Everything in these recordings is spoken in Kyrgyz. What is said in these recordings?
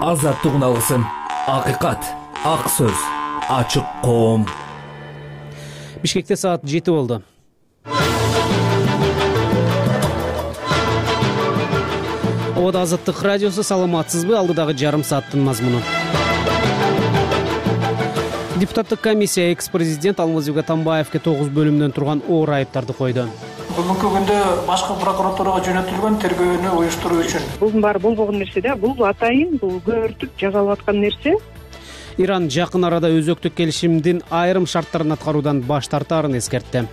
Азаттыгын алгысың. Акыйкат, ак сөз, ачык коом. Бишкекте саат 7 болду. Обода Азаттык радиосу, саламатсызбы? Алдыдагы жарым сааттын мазмуну. Депутаттык комиссия экс-президент Алмазбек Атамбаевге 9 бөлүмдөн турган оор айыптарды койду. Бүгүнкү күндө башкы прокуратурага жөнөтүлгөн тергөөнү уюштуруу үчүн. Бул баары болбогон нерсе да, бул атайын, бул көөртүп жазалып аткан нерсе. Иран жакын арада өзөктүк келишимдин айрым шарттарын аткаруудан баш тартаарын эскертти.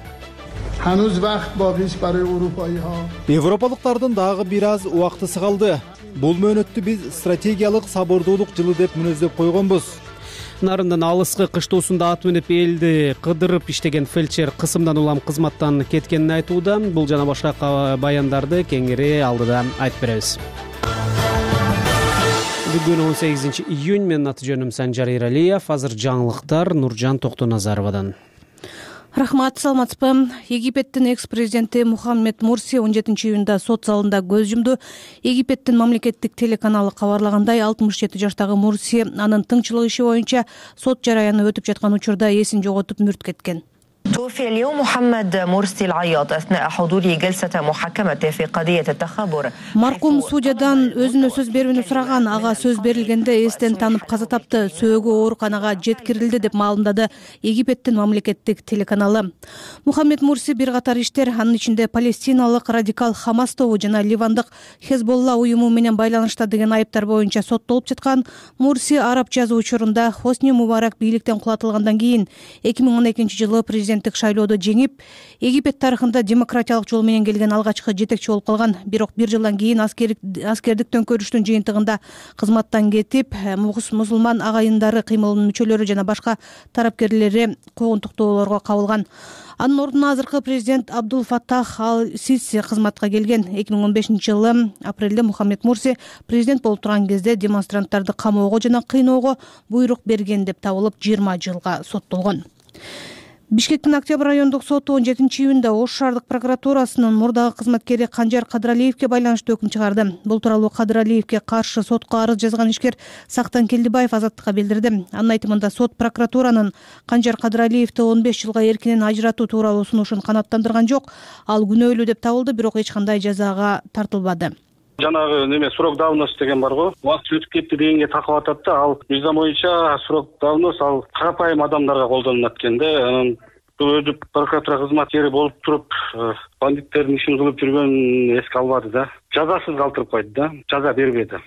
Европалыктардын дагы бир аз убактысы калды. Бул мөөнөттү биз стратегиялык сабырдуулук жылы деп мүнөздөп койгонбуз. Нарындын алыскы кыштоосунда ат менеп элди кыдырып иштеген фельдшер кысымдан улам кызматтан кеткенин айтууда. Бул жана башка баяндарды кеңири алдыда айтып беребиз. Бүгүн 18-июнь, менин аты жөнүм Санжар Иралиев. Азыр жаңылыктар Нуржан Токтоназаровадан. Рахмат, саламатсызбы? Египеттин экс-президенти Мухаммед Мурси 17-июнда сот залында көз жумду. Египеттин мамлекеттик телеканалы кабарлагандай, 67 жаштагы Мурси анын тыңчылык иши боюнча сот жараяны өтүп жаткан учурда эсин жоготуп мүрт кеткен. توفي اليوم محمد مرسي العياط أثناء حضوره جلسة محاكمته في قضية التخابر. Маркум судьядан өзүнө сөз берүүнү сураган, ага сөз берилгенде эстен танып каза тапты, сөөгү ооруканага жеткирилди деп маалымдады Египеттин мамлекеттик телеканалы. Мухаммед Мурси бир катар иштер, анын ичинде палестиналык радикал Хамас тобу жана ливандык Хезболла уюму менен байланышта деген айыптар боюнча соттолуп жаткан. Мурси араб жазуу учурунда Хосни Мубарак бийликтен кулатылгандан кийин 2012-жылы президенттик шайлоодо жеңип, Египет тарыхында демократиялык жол менен келген алгачкы жетекчи болуп калган. Бирок бир жылдан кийин аскердик төңкөрүштүн жыйынтыгында кызматтан кетип, мусулман агайындары кыймылынын мүчөлөрү жана башка тарапкерлери куугунтуктоолорго кабылган. Анын ордуна азыркы президент Абдул Фаттах ал-Сиси кызматка келген. 2015-жылы апрелде Мухаммед Мурси президент болуп турган кезде демонстранттарды камоого жана кыйноого буйрук берген деп табылып 20 жылга соттолгон. Бишкектин Октябрь райондук соту 17-июнда Ош шаардык прокуратурасынын мурдагы кызматкери Канжар Кадыралиевге байланыштуу өкүм чыгарды. Бул тууралуу Кадыралиевге каршы сотко арыз жазган ишкер Сактан Келдибаев Азаттыкка билдирди. Анын айтымында сот прокуратуранын Канжар Кадыралиевди 15 жылга эркинен ажыратуу тууралуу сунушун канааттандырган жок. Ал күнөөлүү деп табылды, бирок эч кандай жазага тартылбады. Жанагы неме срок давности деген бар го. Убакыт өтүп кетти дегенге такып атат да, ал мыйзам боюнча срок давност ал карапайым адамдарга колдонулат экен да. Анан өзү прокуратура кызматкери болуп туруп, бандиттердин ишин кылып жүргөн эске албады да. Жазасыз калтырып койду да, жаза бербеди.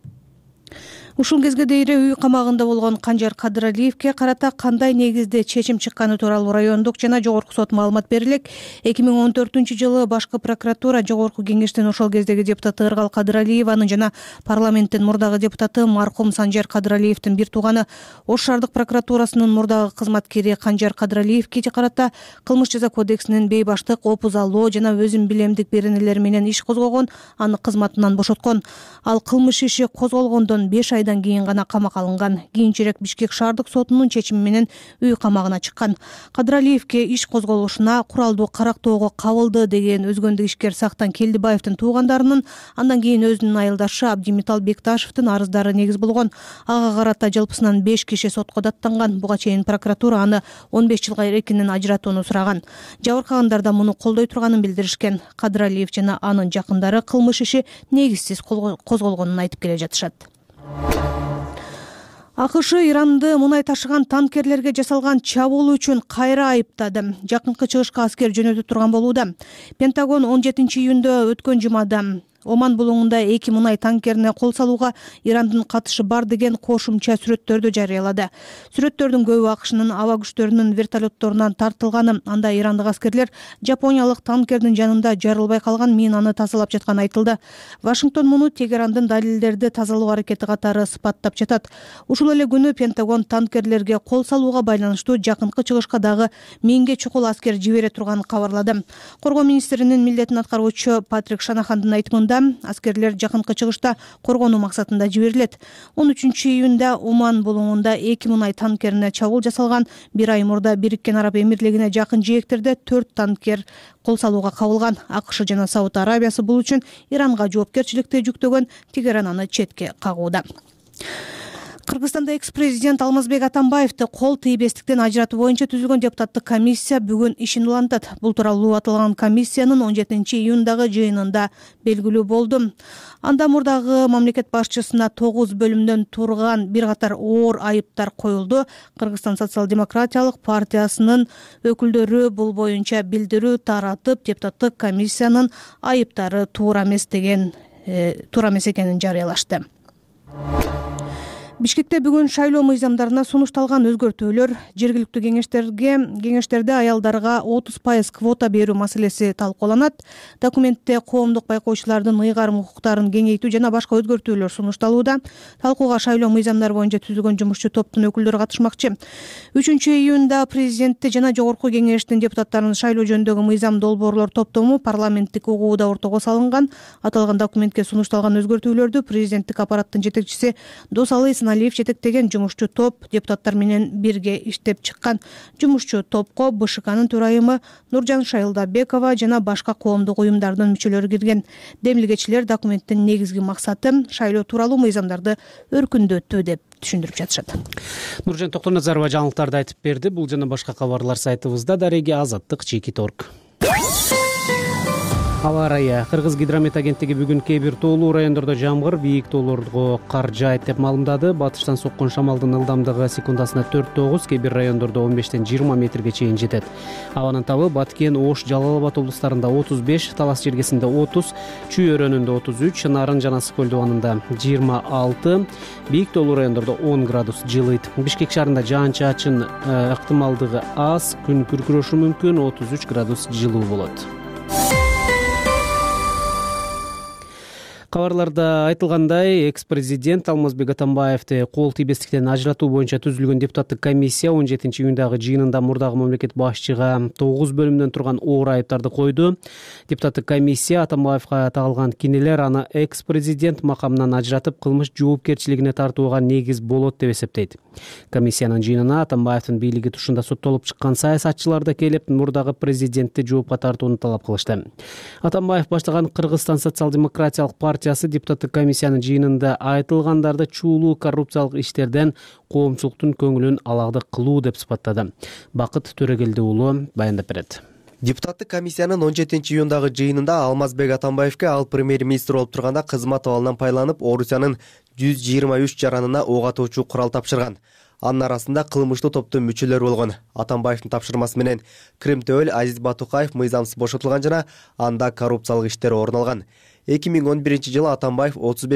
Ушул кезге дейре үй камагында болгон Канжар Кадыралиевге карата кандай негизде чечим чыкканы тууралуу райондук жана жогорку сот маалымат берилек. 2014-жылы башкы прокуратура жогорку кеңештин ошол кездеги депутаты Ыргал Кадыралиеваны жана парламенттин мурдагы депутаты маркум Санжар Кадыралиевдин бир тууганы Ош шаардык прокуратурасынын мурдагы кызматкери Канжар Кадыралиевге карата кылмыш жаза кодексинин бейбаштык, опузалоо жана өзүн билемдик беренелери менен иш козгогон, аны кызматынан бошоткон. Ал кылмыш иши козголгондон 5 айдан кийин гана камакка алынган. Кийинчерээк Бишкек шаардык сотунун чечими менен үй камагына чыккан. Кадыралиевге иш козголушуна куралдуу карактоого кабылды деген өзгөндүк ишкер Сактан Келдибаевдин туугандарынын, андан кийин өзүнүн айылдашы Абдимитал Бекташевдин арыздары негиз болгон. Ага карата жалпысынан 5 киши сотко даттанган. Буга чейин прокуратура аны 15 жылга эркинен ажыратууну сураган. Жабыркагандар да муну колдой турганын билдиришкен. Кадыралиев жана анын жакындары кылмыш иши негизсиз козголгонун айтып келе жатышат. АКШ Иранды мунай ташыган танкерлерге жасалган чабуул үчүн кайра айыптады. Жакынкы чыгышка аскер жөнөтүп турган болууда. Пентагон 17-июнда өткөн жумада Оман булуңунда 2 мунай танкерине кол салууга Ирандын катышы бар деген кошумча сүрөттөрдү жарыялады. Сүрөттөрдүн көбү АКШнын аба күчтөрүнүн вертолетторунан тартылганы, анда ирандык аскерлер жапониялык танкердин жанында жарылбай калган минаны тазалап жатканы айтылды. Вашингтон муну Тегерандын далилдерди тазалоо аракети катары сыпаттап жатат. Ушул эле күнү Пентагон танкерлерге кол салууга байланыштуу жакынкы чыгышка дагы 1000 чукул аскер жибере турганын кабарлады. Коргоо министринин милдетин аткаруучу Патрик Шанахандын айтымында аскерлер жакынкы чыгышта коргонуу максатында жиберилет. 13-июнда Оман булуңунда 2 мунай танкерине чабуул жасалган. Bir ай мурда Бириккен Араб Эмирлигине жакын жээктерде 4 танкер кол салууга кабылган. АКШ жана Сауд Арабиясы бул үчүн Иранга жоопкерчиликти жүктөгөн. Тегеран аны четке кагууда. Кыргызстанда экс-президент Алмазбек Атамбаевди кол тийбестиктен ажыратуу боюнча түзүлгөн депутаттык комиссия бүгүн ишин улантат. Бул тууралуу аталган комиссиянын 17 июндагы жыйынында белгилүү болду. Анда мурдагы мамлекет башчысына 9 бөлүмдөн турган бир катар оор айыптар коюлду. Кыргызстан социал-демократиялык партиясынын өкүлдөрү бул боюнча билдирүү таратып, депутаттык комиссиянын айыптары туура эмес экенин жарыялашты. Бишкекте бүгүн шайлоо мыйзамдарына сунушталган өзгөртүүлөр, жергиликтүү кеңештерде аялдарга 30% квота берүү маселеси талкууланат. Документте коомдук байкоочулардын ыйгарым укуктарын кеңейтүү жана башка өзгөртүүлөр сунушталууда. Талкууга шайлоо мыйзамдары боюнча түзүлгөн жумушчу топтун өкүлдөрү катышмакчы. 3-июнда президентти жана жогорку кеңештин депутаттарын шайлоо жөнүндөгү мыйзам долбоорлор топтому парламенттик угууда ортого салынган. Аталган документке сунушталган өзгөртүүлөрдү президенттик аппараттын жетекчиси Досалы Алиев жетектеген жумушчу топ депутаттар менен бирге иштеп чыккан. Жумушчу топко БШКнын төрайымы Нуржан Шайылдабекова жана башка коомдук уюмдардын мүчөлөрү кирген. Демилгечилер документтин негизги максаты шайлоо тууралуу мыйзамдарды өркүндөтүү деп түшүндүрүп жатышат. Нуржан Токтоназарова жаңылыктарды айтып берди. Бул жана башка кабарлар сайтыбызда. Дареги Азаттык Чекит.орг. Аба ырайы. Кыргыз гидромет агенттиги бүгүн кээ бир тоолуу райондордо жамгыр, бийик тоолорго кар жаайт деп маалымдады. Батыштан соккон шамалдын ылдамдыгы секундасына 4-9, кээ бир райондордо 15-20 метрге чейин жетет. Абанын табы Баткен, Ош, Жалал-Абад облустарында 35, Талас жергесинде 30, Чүй өрөөнүндө 33, Нарын жана Скөл дубанында 26, бийик тоолуу райондордо 10 градус жылыйт. Бишкек шаарында жаан-чачын ыктымалдыгы аз, күн күркүрөшү мүмкүн, 33 градус жылуу болот. Кабарларда айтылгандай, экс-президент Алмазбек Атамбаевди кол тийбестиктен ажыратуу боюнча түзүлгөн депутаттык комиссия 17 июндагы жыйынында мурдагы мамлекет башчыга 9 бөлүмдөн турган оор айыптарды койду. Депутаттык комиссия Атамбаевга тагылган кинелер аны экс-президент макамынан ажыратып, кылмыш жоопкерчилигине тартууга негиз болот деп эсептейт. Комиссиянын жыйынына Атамбаевдин бийлиги тушунда соттолуп чыккан саясатчылар да келип, мурдагы президентти жоопко тартууну талап кылышты. Атамбаев баштаган Кыргызстан социал-демократиялык партиясы депутаттык комиссиянын жыйынында айтылгандарды чуулуу коррупциялык иштерден коомчулуктун көңүлүн алагдык кылуу деп сыпаттады. Бакыт Төрөгелди уулу баяндап берет. Депутаттык комиссиянын 17 июндагы жыйынында Алмазбек Атамбаевге ал премьер-министр болуп турганда кызмат абалынан пайдаланып, Орусиянын 123 жаранына ок атуучу курал тапшырган. Анын арасында кылмыштуу топтун мүчөлөрү болгон. Атамбаевдин тапшырмасы менен Крым төбөл Азиз Батукаев мыйзамсыз бошотулган жана анда коррупциялык иштер орун алган. 2011-жылы Атамбаев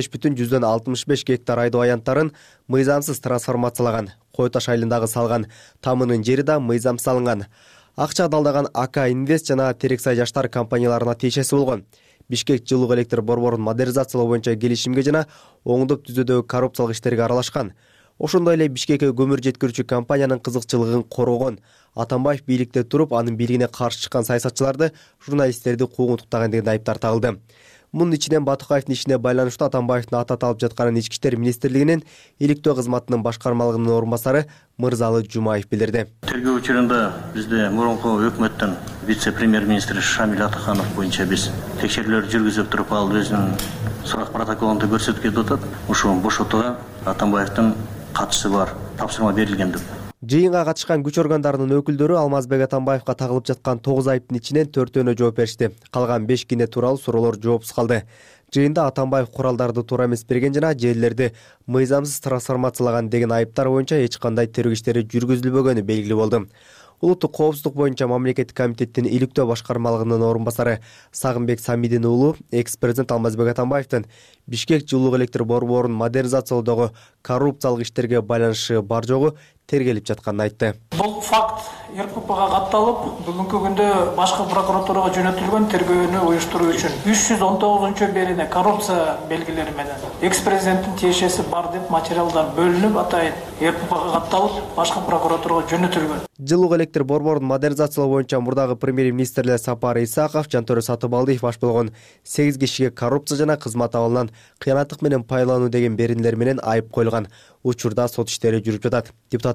35,65 гектар айдоо аянттарын мыйзамсыз трансформациялаган. Кой Таш айылындагы салган тамынын жери да мыйзамсыз алынган. Акча далдаган АК Инвест жана Терексай жаштар компанияларына тиешеси болгон. Бишкек жылук электр борборун модернизациялоо боюнча келишимге жана оңдоп түзүүдөгү коррупциялык иштерге аралашкан. Ошондой эле Бишкекке көмүр жеткирүүчү компаниянын кызыкчылыгын коргон. Атамбаев бийликте туруп, анын бийлигине каршы чыккан саясатчыларды, журналисттерди куугунтуктаган деген айыптар тагылды. Мунун ичинен Батукаевдин ишине байланыштуу Атамбаевдин аты аталып жатканын Ички иштер министрлигинин иликтөө кызматынын башкармалыгынын орун басары Мырзалы Жумаев билдирди. Тергөө учурунда бизде мурунку өкмөттүн вице-премьер-министри Шамил Атаханов боюнча биз текшерүүлөр жүргүзүп туруп, ал өзүнүн сурак протоколунда көрсөткөн атат. Ушул бошотууга Атамбаевдин катышы бар, тапшырма берилген деп. Жыйынга катышкан күч органдарынын өкүлдөрү Алмазбек Атамбаевга тагылып жаткан 9 айыптын ичинен 4-өөнө жооп беришти. Калган 5 кине тууралуу суроолор жоопсуз калды. Жыйында Атамбаев куралдарды туура эмес берген жана жерлерди мыйзамсыз трансформациялаган деген айыптар боюнча эч кандай тергөө иштери жүргүзүлбөгөнү белгилүү болду. Улуттук коопсуздук боюнча мамлекеттик комитеттин иликтөө башкармалыгынын орун басары Сагынбек Самидин уулу экс-президент Алмазбек Атамбаевдин Бишкек жылуулук электр борборун модернизациялоодогу коррупциялык иштерге байланышы бар жогу тергелип жатканын айтты. Бул факт РКПга катталып, бүгүнкү күндө башкы прокуратурага жөнөтүлгөн тергөөнү уюштуруу үчүн 319-берине коррупция белгилери менен экс-президенттин тиешеси бар деп материалдар бөлүнүп, атайын РКПга катталып, башкы прокуратурага жөнөтүлгөн. Жылуулук электр борборун модернизациялоо боюнча мурдагы премьер-министрлер Сапар Исаков, Жантөрө Сатыбалдиев баш болгон 8 кишиге коррупция жана кызмат абалынан кыянаттык менен пайдалануу деген беренелер менен айып коюлган. Учурда сот иштери жүрүп жатат. Депутаттык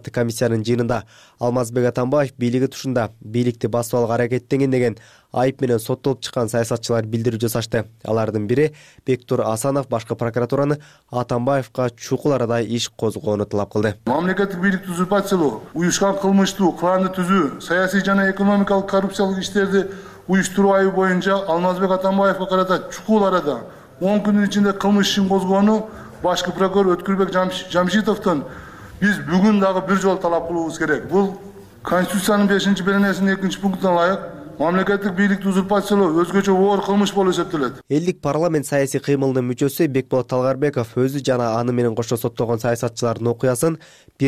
депутаттык комиссиянын жыйынында Алмазбек Атамбаев бийлиги тушунда бийликти басып алууга аракеттенген деген айып менен соттолуп чыккан саясатчылар билдирүү жасашты. Алардын бири Бектур Асанов башкы прокуратураны Атамбаевка чукул арада иш козгоону талап кылды. Мамлекеттик бийликти узурпациялоо, уюшкан кылмыштуу кланды түзүү, саясий жана экономикалык коррупциялык иштерди уюштуруу айыбы боюнча Алмазбек Атамбаевка карата чукул арада 10 күндүн ичинде кылмыш ишин козгоону башкы прокурор Өткүрбек Жамшитовдон биз бүгүн дагы бир жолу талап кылуубуз керек. Бул Конституциянын 5-беренесинин 2-пунктуна ылайык мамлекеттик бийликти узурпациялоо өзгөчө оор кылмыш болуп эсептелет. Элдик парламент саясий кыймылынын мүчөсү Бекболот Талгарбеков өзү жана аны менен кошо соттолгон саясатчылардын окуясын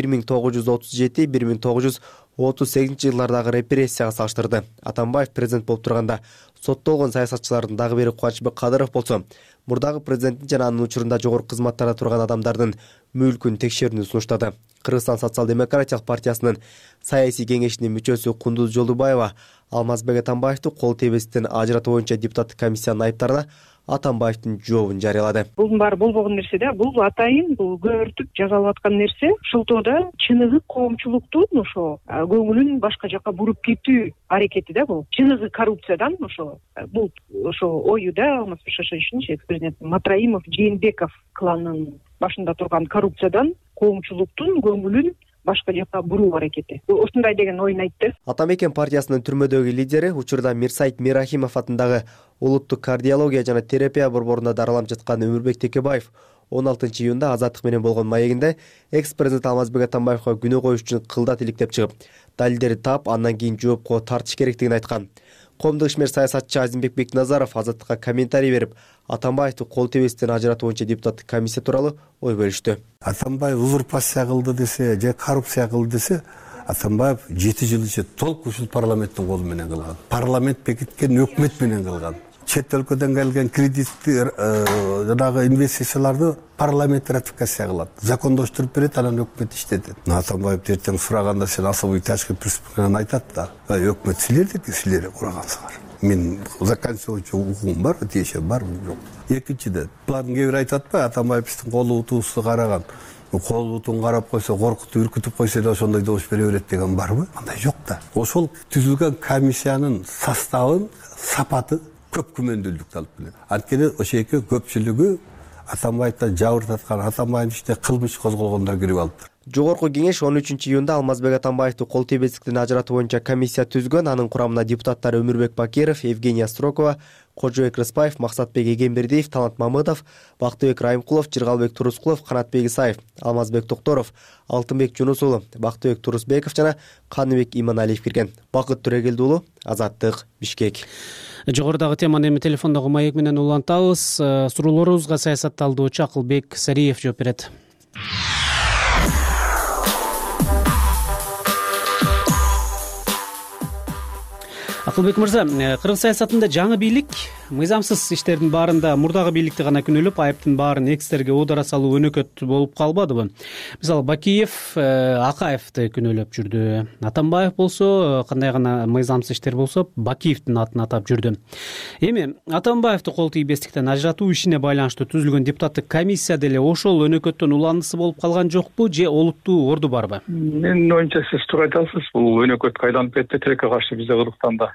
1937-1938 жылдардагы репрессияга салыштырды. Атамбаев президент болуп турганда соттолгон саясатчылардын дагы бири Кубанычбек Кадыров болсо, мурдагы президенттин жана анын учурунда жогорку кызматтарда турган адамдардын мүлкүн текшерүүнү сунуштады. Кыргызстан социал-демократиялык партиясынын саясий кеңешинин мүчөсү Кундуз Жолдубаева Алмазбек Атамбаевди кол тебестен ажыратуу боюнча депутаттык комиссиянын айыптарына Атамбаевдин жообун жарыялады. Бул баары болбогон нерсе да, бул атайын, бул көбөртүп жазалып аткан нерсе. Ошолтоодо чыныгы коомчулуктун ошо көңүлүн башка жака буруп кетүү аракети да бул. Чыныгы коррупциядан ошо бул ошо ою да Алмазбек Шашевичтин экс-президент Матраимов, Жээнбеков кланынын башында турган коррупциядан коомчулуктун көңүлүн башка жака буруу аракети. Ушундай деген ойун айтты. Атамекен партиясынын түрмөдөгү лидери учурда Мирсайит Мирахимов атындагы улуттук кардиология жана терапия борборунда дараланып жаткан Өмүрбек Текебаев 16 июнда азаттык менен болгон маегинде экс-президент Алмазбек Атамбаевга күнөө коюш үчүн кылдат иликтеп чыгып, далилдерди таап, андан кийин жоопко тартыш керектигин айткан. Коомдук ишмер саясатчы Азимбек Бекназаров Азаттыкка комментарий берип, Атамбаевди кол тебестен ажыратуу боюнча депутаттык комиссия тууралуу ой бөлүштү. Атамбаев узурпация кылды десе, же коррупция кылды десе, Атамбаев 7 жыл ичинде толук ушул парламенттин колу менен кылган. Парламент бекиткен өкмөт менен кылган. Чет өлкөдөн келген кредитти жанагы инвестицияларды парламент ратификация кылат. Закондоштуруп берет, анан өкмөт иштетет. Атамбаев эртең сураганда сен особый тяжкий преступление айтат да. Өкмөт силер курагансыңар. Мен заканчивать укугум бар, тиешем бар, жок. Экинчиден, план кээ бир айтат ба, Атамбаев биздин кол утуубузду караган. Кол утун карап койсо, коркутуп, үркүтүп койсо да ошондой добуш бере берет деген барбы? Андай жок да. Ошол түзүлгөн комиссиянын составын, сапаты көп күмөндүүлүктү алып келет. Анткени ошо эки көпчүлүгү Атамбаевден жабыртаткан, Атамбаевдин ичинде кылмыш козголгондор кирип алыптыр. Жогорку кеңеш 13 июнда Алмазбек Атамбаевди кол тебестиктен ажыратуу боюнча комиссия түзгөн. Анын курамына депутаттар Өмүрбек Бакиров, Евгения Строкова, Кожобек Рыспаев, Максатбек Эгембердиев, Талант Мамыдов, Бактыбек Райымкулов, Жыргалбек Турускулов, Канатбек Исаев, Алмазбек Токторов, Алтынбек Жунус уулу, Бактыбек Турусбеков жана Каныбек Иманалиев кирген. Бакыт Төрегелди уулу, Азаттык, Бишкек. Жогорудагы теманы эми телефондогу маек менен улантабыз. Суроолорубузга саясат талдоочу Акылбек Сариев жооп берет. Акылбек мырза, кыргыз саясатында жаңы бийлик мыйзамсыз иштердин баарында мурдагы бийликти гана күнөөлөп, айыптын баарын экстерге оодара салуу өнөкөт болуп калбадыбы? Мисалы, Бакиев Акаевди күнөөлөп жүрдү. Атамбаев болсо, кандай гана мыйзамсыз иштер болсо, Бакиевдин атын атап жүрдү. Эми Атамбаевди кол тийбестиктен ажыратуу ишине байланыштуу түзүлгөн депутаттык комиссия деле ошол өнөкөттөн уландысы болуп калган жокпу, же олуттуу орду барбы? Менин оюмча сиз туура айтасыз. Бул өнөкөткө айланып кетти тилекке каршы бизде Кыргызстанда.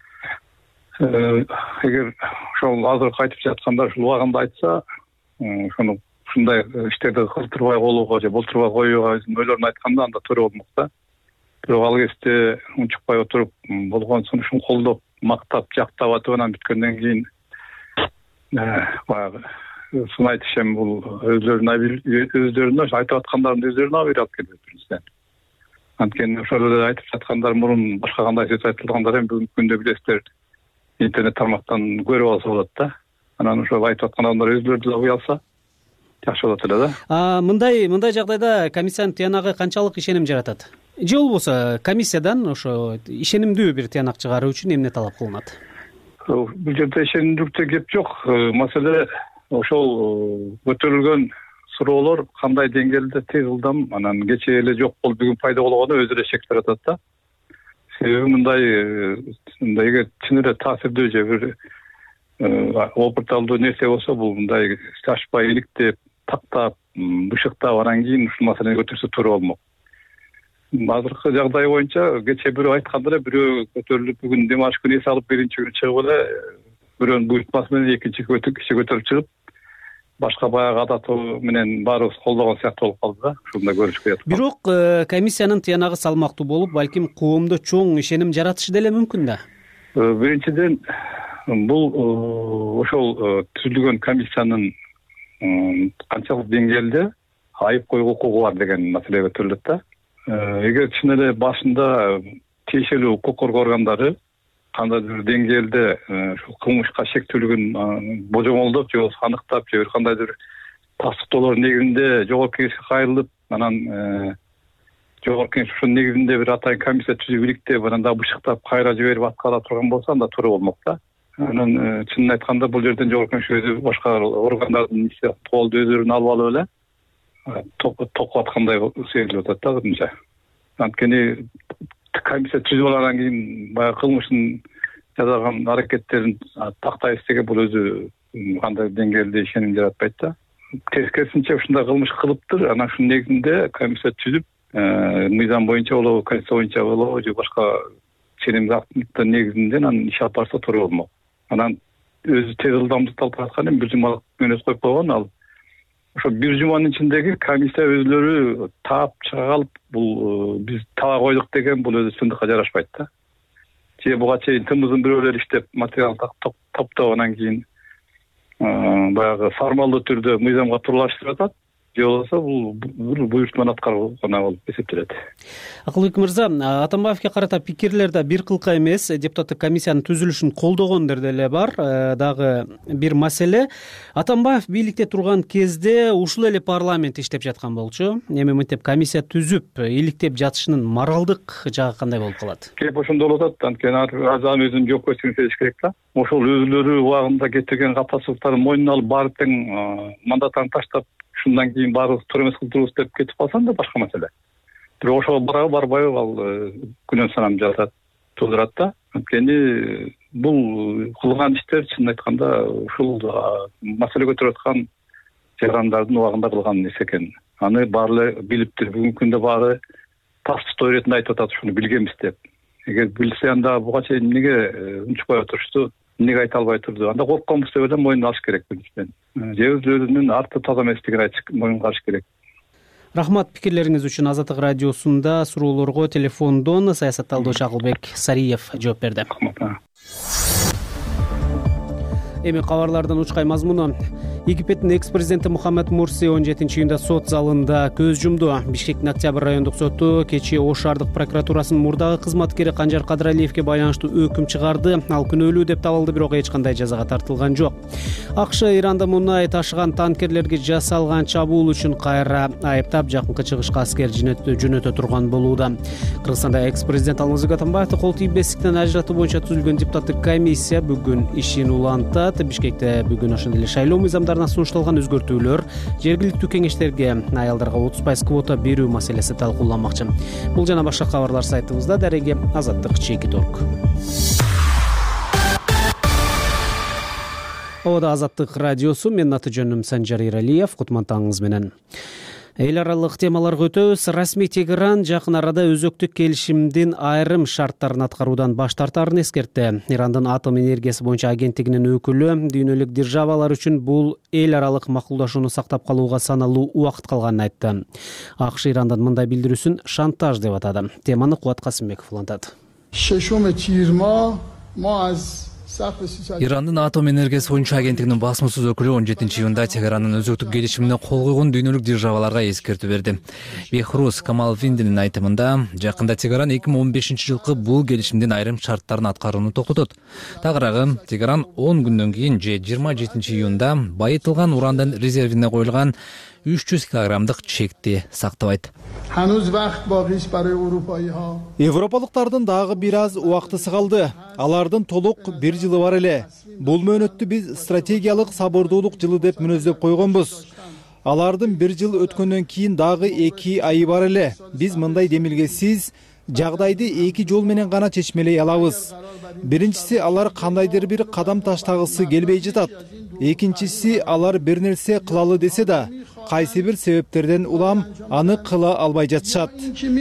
Эгер ошол азыркы айтып жаткандар ушул убагында айтса, ошону ушундай иштерди кылдырбай коюуга же болтурбай коюуга өзүнүн ойлорун айтканда анда туура болмок да. Бирок ал кезде унчукпай отуруп болгон сунушун колдоп, мактап, жактап атып анан бүткөндөн кийин баягы сунайт ишем бул өздөрүнө айтып аткандардын өздөрүнө абийир алып келет биринчиден. Анткени ошол эле айтып жаткандар мурун башка кандай сөз айтылгандар эми бүгүнкү күндө билесиздер интернет тармактан көрүп алса болот да. Анан ошол айтып аткан адамдар өздөрү да уялса жакшы болот эле да. Мындай жагдайда комиссиянын тыянагы канчалык ишеним жаратат? Же болбосо комиссиядан ошо ишенимдүү бир тыянак чыгаруу үчүн эмне талап кылынат? Бул жерде ишенимдүүлүктө кеп жок. Маселе ошол көтөрүлгөн суроолор кандай деңгээлде тез ылдам анан кечээ эле жок болуп бүгүн пайда болгону өзү эле шек жаратат да. Себеби мындай эгер чын эле таасирдүү же бир опырталдуу нерсе болсо бул мындай чачпай иликтеп, тактап, бышыктап анан кийин ушул маселени көтөрсө туура болмок. азыркы жагдай боюнча кечээ бирөө айткандай эле бирөө көтөрүлүп бүгүн дем алыш күнү эс алып биринчи күнү чыгып эле бирөөнүн буйртмасы менен экинчи киши көтөрүп чыгып башка баягы адаты менен баарыбыз колдогон сыяктуу болуп калды да. Ушундай көрүнүшкө жатат. Бирок комиссиянын тыянагы салмактуу болуп, балким коомдо чоң ишеним жаратышы деле мүмкүн да. Биринчиден бул ошол түзүлгөн комиссиянын канчалык деңгээлде айып коюуга укугу бар деген маселе көтөрүлөт да. Эгер чын эле башында тиешелүү укук коргоо органдары кандайдыр бир деңгээлде ушул кылмышка шектүүлүгүн божомолдоп же болбосо аныктап же бир кандайдыр тастыктоолор негизинде жогорку кеңешке кайрылып, анан жогорку кеңеш ушунун негизинде бир атайын комиссия түзүп иликтеп, анан дагы бышыктап кайра жиберип аткара турган болсо анда туура болмок да. Анан чынын айтканда бул жерден жогорку кеңеш өзү башка органдардын колду өздөрүнө алып алып эле токуп аткандай сезилип атат да өзүнчө. Анткени комиссия түзүп алгандан кийин баягы кылмыштын жасаган аракеттерин тактай эстеген бул өзү кандай деңгээлде ишеним жаратпайт да. Тескерисинче ушундай кылмыш кылыптыр, анан ушунун негизинде комиссия түзүп мыйзам боюнча болобу, конституция боюнча болобу же башка ченемдактын негизинде анан иш алып барса туура болмок. Анан өзү тез ылдамдыкты алып бараткан бир жумалык мөөнөт коюп койгон, ал ошо бир жуманын ичиндеги комиссия өзлөрү таап чыга калып, бул биз таба койдук деген бул өзү чындыкка жарашпайт да. Же буга чейин тымызын бирөөлөр иштеп материал топтоп анан кийин баягы формалдуу түрдө мыйзамга тууралаштырып атат, же болбосо бул буйртманы аткаруу гана болуп эсептелет. Акылбек мырза, Атамбаевге карата пикирлер да бир кылка эмес, депутаттык комиссиянын түзүлүшүн колдогондор деле бар. Дагы бир маселе, Атамбаев бийликте турган кезде ушул эле парламент иштеп жаткан болчу. Эми мынтип комиссия түзүп иликтеп жатышынын моралдык жагы кандай болуп калат? Кеп ошондой болуп атат, анткени азам өзүнүн жоопкерчилигин сезиш керек да. Ошол өзүлөрү убагында кетирген капасыздыктарын мойнуна алып барып тең мандатын таштап ушундан кийин баарыбыз туура эмес кылдырбыз деп кетип калсам да башка маселе. Бирок ошого барабы барбайбы ал күнөө санам туудурат да. Анткени бул кылган иштер чынын айтканда ушул маселе көтөрүп аткан жарандардын убагында кылган иш экен. Аны баары эле билиптир. Бүгүнкү күндө баары тастыктоо иретинде айтып атат, ушуну билгенбиз деп. Эгер билсе анда буга чейин эмнеге унчукпай отурушту, эмнеге айта албай турду? Анда коркконбуз деп эле мойнуна алыш керек биринчиден. Же өзлөрүнүн арты таза эместигин айтып мойнуна алыш керек. Рахмат пикирлериңиз үчүн. Азаттык радиосунда суроолорго телефондон саясатталдоочу Акылбек Сариев жооп берди. Эми кабарлардын учкай мазмуну. Египеттин экс-президенти Мухаммед Мурси 17-июнда сот залында көз жумду. Бишкектин Октябрь райондук соту кечээ Ош шаардык прокуратурасынын мурдагы кызматкери Канжар Кадыралиевге байланыштуу өкүм чыгарды. Ал күнөөлүү деп табылды, бирок эч кандай жазага тартылган жок. АКШ Иранда мунай ташыган танкерлерге жасалган чабуул үчүн кайра айыптап, жакынкы чыгышка аскер жөнөтө турган болууда. Кыргызстанда экс-президент Алмазбек Атамбаевди кол тийбестиктен ажыратуу боюнча түзүлгөн депутаттык комиссия бүгүн ишин улантат. Бишкекте бүгүн ошондой эле шайлоо мыйзамдарына сунушталган өзгөртүүлөр, жергиликтүү кеңештерге аялдарга 30% квота берүү маселеси талкууланмакчы. Бул жана башка кабарлар сайтыбызда. Дареги Азаттык.org. Ода Азаттык радиосу, менин аты жөнүм Санжар Иралиев. Кутмантаңыз менен. Эл аралык темаларга өтөбүз. Расмий Тегеран жакын арада өзөктүк келишимдин айрым шарттарын аткаруудан баш тартарын эскертти. Ирандын атом энергиясы боюнча агенттигинин өкүлү дүйнөлүк державалар үчүн бул эл аралык макулдашууну сактап калууга саналуу убакыт калганын айтты. АКШ Ирандын мындай билдирүүсүн шантаж деп атады. Теманы Кубат Касымбеков улантат. Ирандын атом энергиясы боюнча агенттигинин басмасыз өкүлү 17-июнда Тегерандын өзөктүк келишимине кол койгон дүйнөлүк державаларга эскертүү берди. Бехрус Камалвиндинин айтымында, жакында Тегеран 2015-жылкы бул келишимдин айрым шарттарын аткарууну токтотот. Тагыраагы, Тегеран 10 күндөн кийин же 27-июнда байытылган урандын резервине коюлган 300 килограммдык чекти сактабайт. Европалыктардын дагы бир аз убактысы калды. Алардын толук 1 жылы бар эле. Бул мөөнөттү биз стратегиялык сабырдуулук жылы деп мүнөздөп койгонбуз. Алардын 1 жыл өткөндөн кийин дагы 2 айы бар эле. Биз мындай демилгесиз жагдайды 2 жол менен гана чечмелей алабыз. Биринчиси, алар кандайдыр бир кадам таштагысы келбей жатат. Экинчиси, алар бир нерсе кылалы десе да кайсы бир себептерден улам аны кыла албай жатышат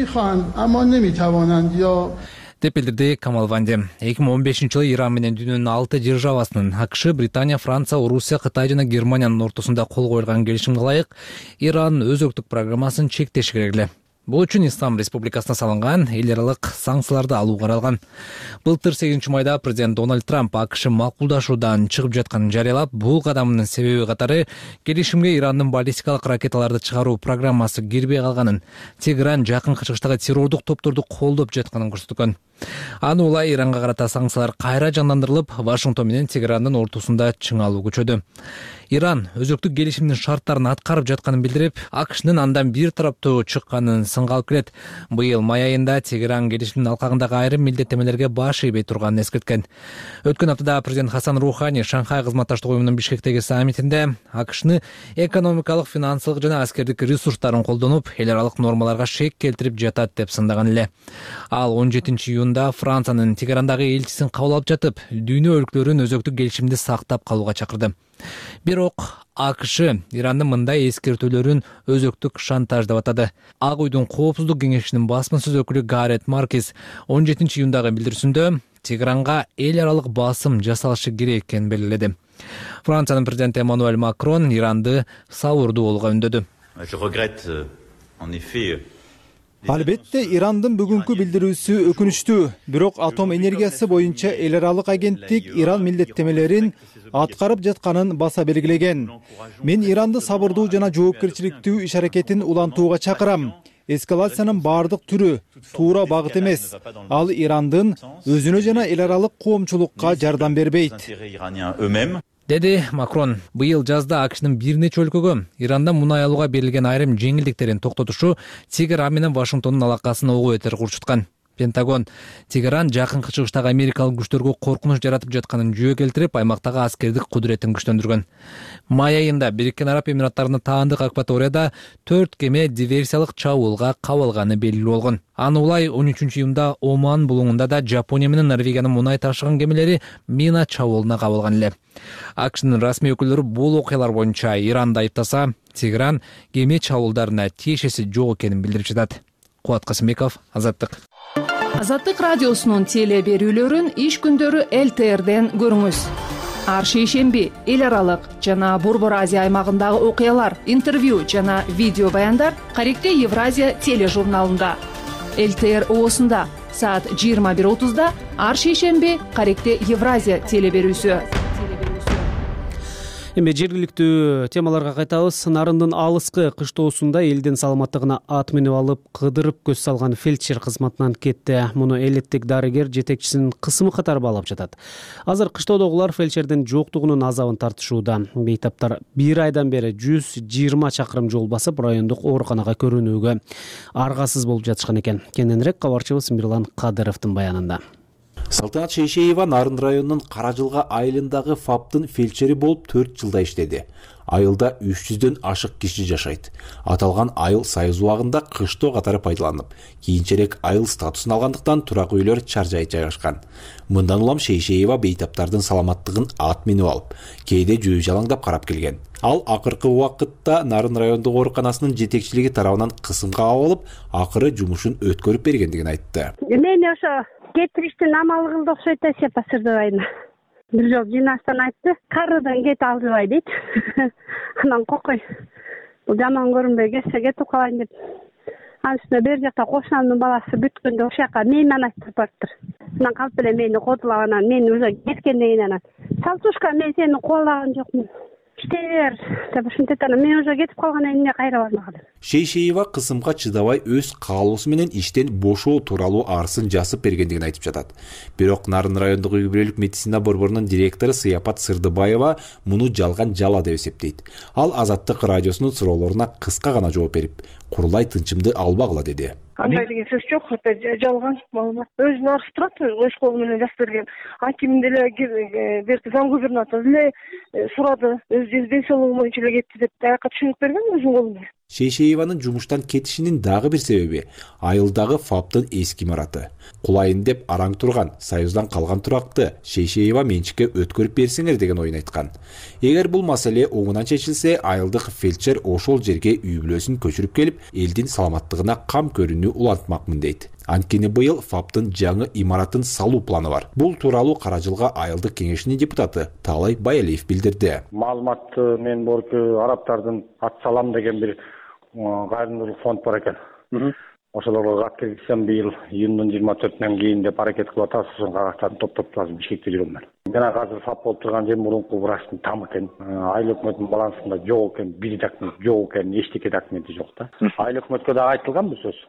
деп билдирди Камал Ванди. 2015-жылы Иран менен дүйнөнүн 6 державасынын АКШ, Британия, Франция, Орусия, Кытай жана Германиянын ортосунда кол коюлган келишимге ылайык Иран өзөктүк программасын чектеши керек эле. Бул үчүн Ислам Республикасына салынган эл аралык санкцияларды алуу каралган. Былтыр 8-майда президент Дональд Трамп АКШ макулдашуудан чыгып жатканын жарыялап, бул кадамынын себеби катары келишимге Ирандын баллистикалык ракеталарды чыгаруу программасы кирбей калганын, Тегеран жакынкы чыгыштагы террордук топторду колдоп жатканын көрсөткөн. Аны улай Иранга карата санкциялар кайра жандандырылып, Вашингтон менен Тегерандын ортосунда чыңалуу күчөдү. Иран өзөктүк келишимдин шарттарын аткарып жатканын билдирип, АКШнын андан бир тараптуу чыкканын сынга алып келет. Быйыл май айында Тегеран келишимдин алкагындагы айрым милдеттемелерге баш ийбей турганын эскерткен. Өткөн аптада президент Хасан Рухани Шанхай кызматташтык уюмунун Бишкектеги саммитинде АКШны экономикалык, финансылык жана аскердик ресурстарын колдонуп, эл аралык нормаларга шек келтирип жатат деп сындаган эле. Ал 17-июнда Франциянын Тегерандагы элчисин кабыл алып жатып, дүйнө өлкөлөрүн өзөктүк келишимди сактап калууга чакырды. Бирок АКШ Ирандын мындай эскертүүлөрүн өзөктүк шантаж деп атады. Ак уйдун коопсуздук кеңешинин басмасөз өкүлү Гарет Маркес 17-июндагы билдирүүсүндө Тегеранга эл аралык басым жасалышы керек экенин белгиледи. Франциянын президенти Эммануэль Макрон Иранды сабырдуу болууга үндөдү. Албетте Ирандын бүгүнкү билдирүүсү өкүнүчтүү, бирок атом энергиясы боюнча эл аралык агенттик Иран милдеттемелерин аткарып жатканын баса белгилеген. Мен Иранды сабырдуу жана жоопкерчиликтүү иш аракетин улантууга чакырам. Эскалациянын бардык түрү туура багыт эмес. Ал Ирандын өзүнө жана эл аралык коомчулукка жардам бербейт, деди Макрон. Быйыл жазда АКШнын бир нече өлкөгө Ирандан мунай алууга берилген айрым жеңилдиктерин токтотушу Тегеран менен Вашингтондун алакасын ого бетер курчуткан. Пентагон Тегеран жакынкы чыгыштагы америкалык күчтөргө коркунуч жаратып жатканын жөө келтирип, аймактагы аскердик кудуретін күчтөндүргөн. Май айында Бириккен Араб Эмираттарынын таандык акваторияда 4 кеме диверсиялык чабуулга кабылганы белгилүү болгон. Аны улай 13-июнда Оман булуңунда да Жапония менен Норвегиянын мунай ташыган кемелери мина чабуулуна кабылган эле. АКШнын расмий өкүлдөрү бул окуялар боюнча Иранды айыптаса, Тегеран кеме чабуулдарына тиешеси жок экенин билдирип жатат. Кубат Касымбеков, Азаттык. Азаттык радиосунун теле берүүлөрүн иш күндөрү ЛТРден көрүңүз. Ар шейшемби эл аралык жана Борбор Азия аймагындагы окуялар, интервью жана видео баяндар Каректе Евразия тележурналында. ЛТР оосунда саат 21:30 ар шейшемби Каректе Евразия теле берүүсү. Эми жергиликтүү темаларга кайтабыз. Нарындын алыскы кыштоосунда элдин саламаттыгына ат минип алып кыдырып көз салган фельдшер кызматынан кетти. Муну элеттик дарыгер жетекчисинин кысымы катары баалап жатат. Азыр кыштоодогулар фельдшердин жоктугунун азабын тартышууда. Бейтаптар 1 айдан бери 120 чакырым жол басып, райондук ооруканага көрүнүүгө аргасыз болуп жатышкан экен. Кененирээк кабарчыбыз Мирлан Кадыровдун баянында. Салтанат Шейшеева Нарын районунун Каражылга айылындагы ФАПтын фельдшери болуп 4 жылда иштеди. Айылда 300дөн ашык киши жашайт. Аталган айыл Союз убагында кыштоо катары пайдаланып, кийинчерээк айыл статусун алгандыктан турак үйлөр чаржай жайгашкан. Мындан улам Шейшеева бейтаптардын саламаттыгын ат минип алып, кээде жөө жалаңдап карап келген. Ал акыркы убакытта Нарын райондук ооруканасынын жетекчилиги тарабынан кысымга алып, акыры жумушун өткөрүп бергендигин айтты. Мен ошо кетириштин амалы кылды окшойт да сепа сырдыбайына. Бир жол жыйнастан айтты, карыдан кет албай дейт. Анан кокой. Бул жаман көрүнбөй кетсе кетип калайын деп. Анын үстүнө бер жакта кошунамдын баласы бүткөндө ошол жака менен айтып барыптыр. Анан калп эле мени кодулап, анан мен уже кеткенден кийин анан Салтушка, мен сени кубалаган жокмун. Иштебер деп ушинтет, анан мен уже кетип калгандан кийин кайра бармагам. Шейшеева кысымга чыдабай өз каалоосу менен иштен бошоо тууралуу арызын жазып бергендигин айтып жатат. Бирок Нарын райондук үй бүлөлүк медицина борборунун директору Сыяпат Сырдыбаева муну жалган жала деп эсептейт. Ал Азаттык радиосунун суроолоруна кыска гана жооп берип, курулай тынчымды албагыла деди. Андай деген сөз жок, это жалган маалымат. Өзүнүн арызы турат, өз колу менен жазып берген. Аким деле берки зам губернатор деле сурады, өз ден соолугу боюнча эле кетти деп аяка түшүнүк берген өзүнүн колу менен. Шейшееванын жумуштан кетишинин дагы бир себеби айылдагы ФАПтын эски имараты. Кулайын деп араң турган Союздан калган туракты Шейшеева менчикке өткөрүп берсеңер деген оюн айткан. Эгер бул маселе оңунан чечилсе, айылдык фельдшер ошол жерге үй бүлөсүн көчүрүп келип, элдин саламаттыгына кам көрүүнү улантмакмын дейт. Анткени быйыл ФАПтын жаңы имаратын салуу планы бар. Бул тууралуу Кара жылга айылдык кеңешинин депутаты Талай Баялиев билдирди. Маалыматты мен борку араптардын ат салам деген бир кайрымдуулук фонд бар экен. Ошолорго кат киргизсем быйыл июндун 24-нөн кийин деп аракет кылып атабыз. Ошол кагактарды топтоп азыр Бишкекте жүрөм мен. Жана азыр ФАП болуп турган жер мурунку врачтын тамы экен. Айыл өкмөттүн балансында жок экен, бир документ жок экен, эчтеке документи жок да. Айыл өкмөткө да айтылган бул сөз.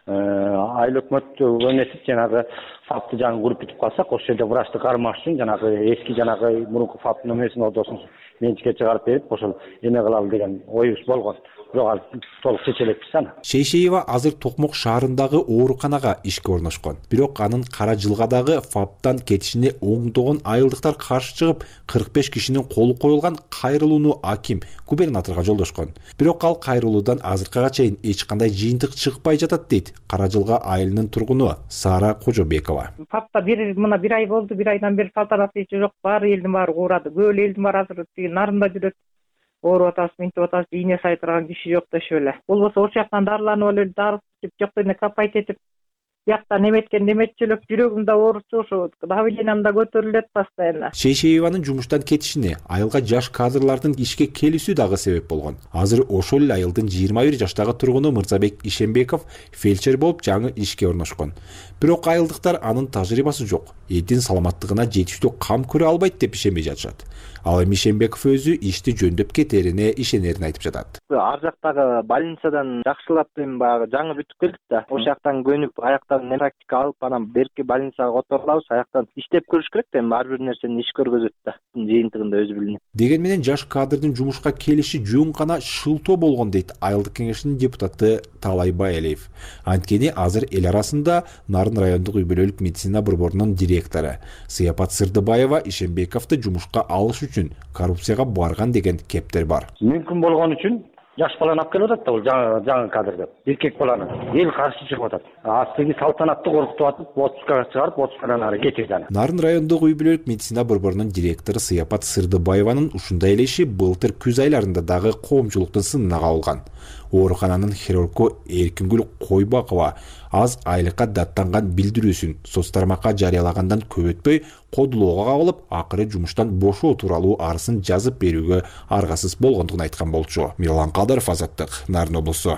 Айыл өкмөт өнесип жанагы ФАПты жаңы куруп бүтүп калсак, ошол жерде врачты кармаш үчүн жанагы эски жанагы мурунку ФАПтын өмесин ордосун менчикке чыгарып берип, ошол эме кылалы деген оюбуз болгон. Бирок толук чечилекпиз аны. Шейшеева азыр Токмок шаарындагы ооруканага ишке орношкон. Бирок анын Кара жылгадагы ФАПтан кетишине оңдогон айылдыктар каршы чыгып, 45 кишинин колу коюлган кайрылууну аким губернаторго жолдошкон. Бирок ал кайрылуудан азыркыга чейин эч кандай жыйынтык чыкпай жатат дейт Кара жылга айылынын тургуну Сара Кожобекова. ФАПта бир ай болду, бир айдан бери салтанат ичи жок, баары элдин баары уурады. Көп элдин баары азыр нарында жүрөт. Ооруп атабыз, минтип атабыз, ийне сай турган киши жок дешип эле. Болбосо ошол жактан дарыланып эле, дары ичип, жокто эне капайт этип, жактан эметкен эметчүлүк, жүрөгүм да оорусу, ошо давлениям да көтөрүлөт постоянно. Шейшееванын жумуштан кетишине айылга жаш кадрлардын ишке келүүсү дагы себеп болгон. Азыр ошол эле айылдын 21 жаштагы тургуну Мырзабек Ишенбеков фельдшер болуп жаңы ишке орношкон. Бирок айылдыктар анын тажрыйбасы жок, элдин саламаттыгына жетиштүү кам көрө албайт деп ишенбей жатышат. Ал эми Ишенбеков өзү ишти жөндөп кетерине ишенерин айтып жатат. Ар жактагы больницадан жакшылап баягы жаңы бүтүп келдик да. Ошол жактан көнүп, аяктан практика алып, анан берки больницага которулабыз, аяктан иштеп көрүш керек да, ар бир нерсени иш көргөзөт да. Жыйынтыгында өзү билинет. Деген менен жаш кадрдын жумушка келиши жөн гана шылтоо болгон дейт айылдык кеңешинин депутаты Талай Баялиев. Анткени азыр эл арасында Нарын райондук үй бүлөлүк медицина борборунун директору Сыяпат Сырдыбаева Ишенбековду жумушка алыш үчүн коррупцияга барган деген кептер бар. Мүмкүн болгон үчүн жаш баланы алып келип атат да, бул жаңы кадр деп. Эркек баланы эл каршы чыгып атат. Астыгы салтанатты коркутуп атып, отпускага чыгарып, отпускадан ары кетирди аны. Нарын райондук үй бүлөлүк медицина борборунун директору Сыяпат Сырдыбаеванын ушундай эле иши былтыр күз айларында дагы коомчулуктун сынына кабылган. Оорукананын хирургу Эркингүл Койбакова аз айлыкка даттанган билдирүүсүн соц тармакка жарыялагандан көп өтпөй кодулоого кабылып, акыры жумуштан бошоо тууралуу арызын жазып берүүгө аргасыз болгондугун айткан болчу. Мирлан Кадыров, Азаттык, Нарын облусу.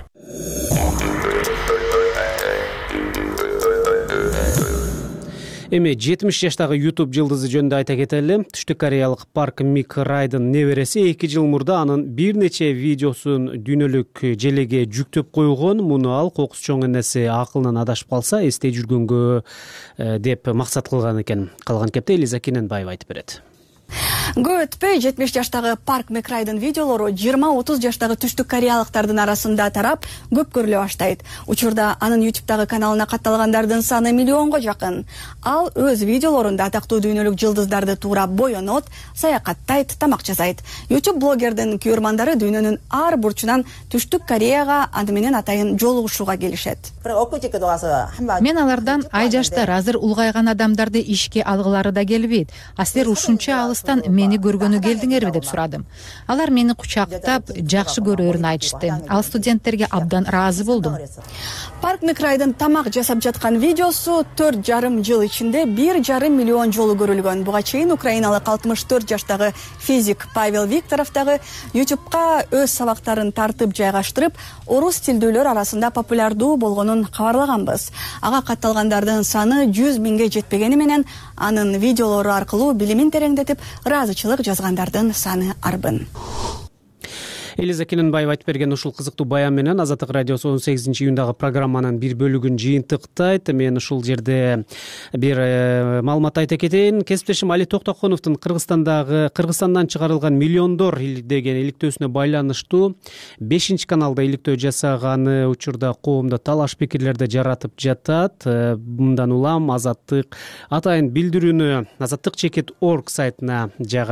Эми 70 жаштагы YouTube жылдызы жөнүндө айта кетели. Түштүк кореялык Парк Мик Райдын небереси 2 жыл мурда анын бир нече видеосун дүйнөлүк желеге жүктөп койгон. Муну ал кокус чоң энеси акылынан адашып калса эстей жүргөнгө деп максат кылган экен. Калган кепте Элиза Кененбаева айтып берет. Көп өтпөй 70 жаштагы Парк Микрайдын видеолору 20-30 жаштагы түштүк кореялыктардын арасында тарап көп көрүлө баштайт. Учурда анын YouTube'дагы каналына катталгандардын саны миллионго жакын. Ал өз видеолорунда атактуу дүйнөлүк жылдыздарды туурап боенот, саякаттайт, тамак жасайт. YouTube блогердин күйөрмандары дүйнөнүн ар бурчунан түштүк Кореяга аны менен атайын жолугушууга келишет. Мен алардан ай жаштар азыр улгайган адамдарды ишке алгылары да келбейт. Асилер ушунча алыстан мени көргөнү келдиңерби деп сурадым. Алар мени кучактап, жакшы көрөрүн айтышты. Ал студенттерге абдан ыраазы болдум. Парк Микрайдын тамак жасап жаткан видеосу 4,5 жыл ичинде 1,5 миллион жолу көрүлгөн. Буга чейин украиналык 64 жаштагы физик Павел Викторов дагы YouTube'ка өз сабактарын тартып жайгаштырып, орус тилдүүлөр арасында популярдуу болгонун кабарлаганбыз. Ага катталгандардын саны 100 миңге жетпегени менен анын видеолору аркылуу билимин тереңдетип, ыраазычылык жазгандардын саны арбын. Элиза Кененбаева айтып берген ушул кызыктуу баян менен Азаттык радиосу 18-июндагы программанын бир бөлүгүн жыйынтыктайт. Мен ушул жерде бир маалымат айта кетейин. Кесиптешим Али Токтоконовдун Кыргызстандан чыгарылган миллиондор деген иликтөөсүнө байланыштуу 5-каналда иликтөө жасаганы учурда коомдо талаш пикирлерди жаратып жатат. Мындан улам Азаттык атайын билдирүүнү Азаттык.org сайтына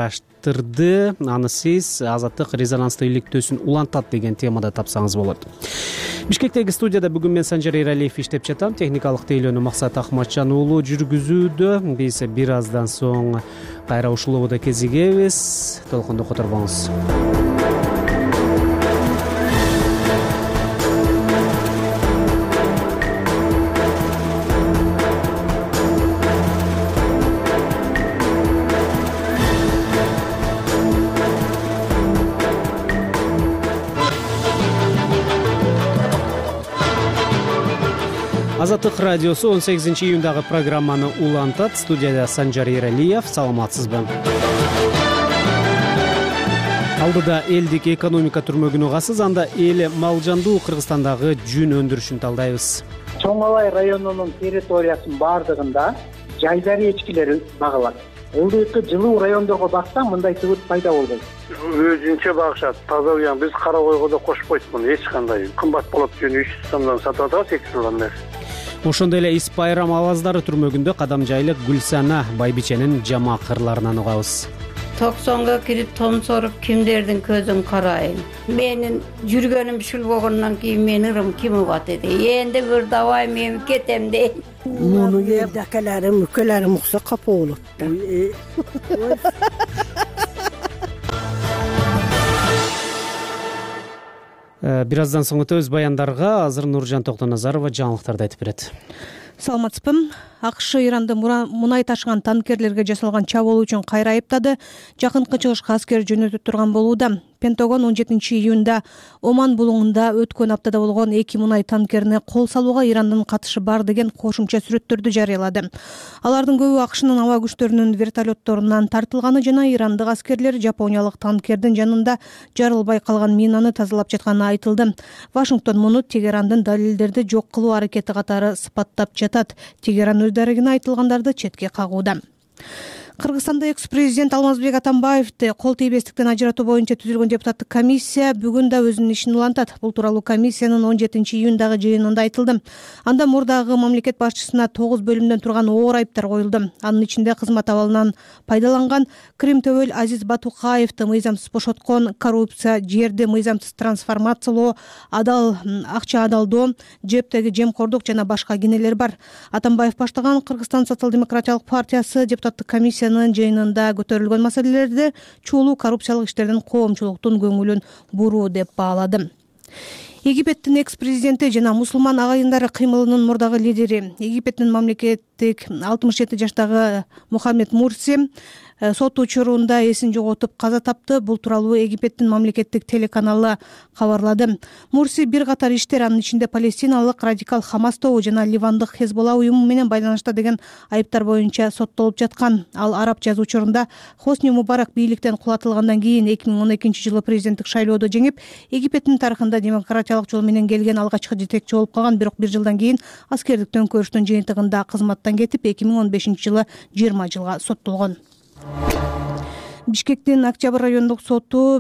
жатырды. Аны сиз Азаттык резонанстуу иликтөөсүн улантат деген темада тапсаңыз болот. Бишкектеги студияда бүгүн мен Санжар Эралиев иштеп жатам. Техникалык тейлөөнү Максат Ахматжан уулу жүргүзүүдө. Биз бир аздан соң кайра ушул ободо кезигебиз. Толкунду которбоңуз. Азаттык радиосу 18-июндагы программаны улантат. Студияда Санжар Эралиев. Саламатсызбы? Алдыда элдик экономика түрмөгүнө касыз, анда эл малжандуу Кыргызстандагы жүн өндүрүшүн талдайбыз. Чоң Алай районунун территориясынын баардыгында жайдары эчкилер багылат. Ылдыйкы жылуу райондорго баксаң мындай түбүт пайда болбойт. Өзүнчө багышат, таза уян. Биз кара койго да кошпойт муну эч кандай. Кымбат болот жүнү 300 сомдон сатып атабыз, текстилден бери. Ошондой эле Ис Байрам Алаздары түрмөгүндө кадамжайлык Гүлсана Байбиченин жамаак кырларынан угабыз. Токсонго кирип томсоруп кимдердин көзүн карайын. Менин жүргөнүм ушул болгондон кийин мен ырым ким угат эди. Энди бир давай мен кетем дейм. Муну элдакелерим, укелерим укса капа болот да. Бир аздан соң өтөбүз баяндарга. Азыр Нуржан Токтоназарова жаңылыктарды айтып берет. Саламатсызбы? АКШ Иранды мунай ташыган танкерлерге жасалган чабуул үчүн кайра айыптады. Жакынкы чыгышка аскер жөнөтүп турган болууда. Пентагон 17-июнда Оман булуңунда өткөн аптада болгон 2 мунай танкерине кол салууга Ирандын катышы бар деген кошумча сүрөттөрдү жарыялады. Алардын көбү АКШнын аба күчтөрүнүн вертолетторунан тартылганы жана ирандык аскерлер жапониялык танкердин жанында жарылбай калган минаны тазалап жатканы айтылды. Вашингтон муну Тегерандын далилдерди жок кылуу аракети катары сыпаттап жатат. Тегеран өз дарегине айтылгандарды четке кагууда. Кыргызстанда экс-президент Алмазбек Атамбаевди кол тийбестиктен ажыратуу боюнча түзүлгөн депутаттык комиссия бүгүн да өзүнүн ишин улантат. Бул тууралуу комиссиянын 17-июндагы жыйынында айтылды. Анда мурдагы мамлекет башчысына 9 бөлүмдөн турган оор айыптар коюлду. Анын ичинде кызмат абалынан пайдаланган, Крим төбөл Азиз Батукаевди мыйзамсыз бошоткон, коррупция, жерди мыйзамсыз трансформациялоо, акча адалдоо, жептеги жемкордук жана башка кенелер бар. Атамбаев баштаган Кыргызстан социал-демократиялык партиясы депутаттык комиссиянын жыйынында көтөрүлгөн маселелерди чуулуу коррупциялык иштерден коомчулуктун көңүлүн буруу деп баалады. Египеттин экс-президенти жана мусулман агайындары кыймылынын мурдагы лидери, Египеттин мамлекеттик 67 жаштагы Мухаммед Мурси сот учурунда эсин жоготуп каза тапты. Бул тууралуу Египеттин мамлекеттик телеканалы кабарлады. Мурси бир катар иштер, анын ичинде палестиналык радикал Хамас тобу жана Ливандык Хезболла уюму менен байланышта деген айыптар боюнча соттолуп жаткан. Ал араб жазуу учурунда Хосни Мубарак бийликтен кулатылгандан кийин 2012-жылы президенттик шайлоодо жеңип, Египеттин тарыхында демократиялык жол менен келген алгачкы жетекчи болуп калган. Бирок бир жылдан кийин аскердик төңкөрүштүн жыйынтыгында кызматтан кетип, 2015-жылы 20 жылга соттолгон. Бишкектин Октябрь райондук соту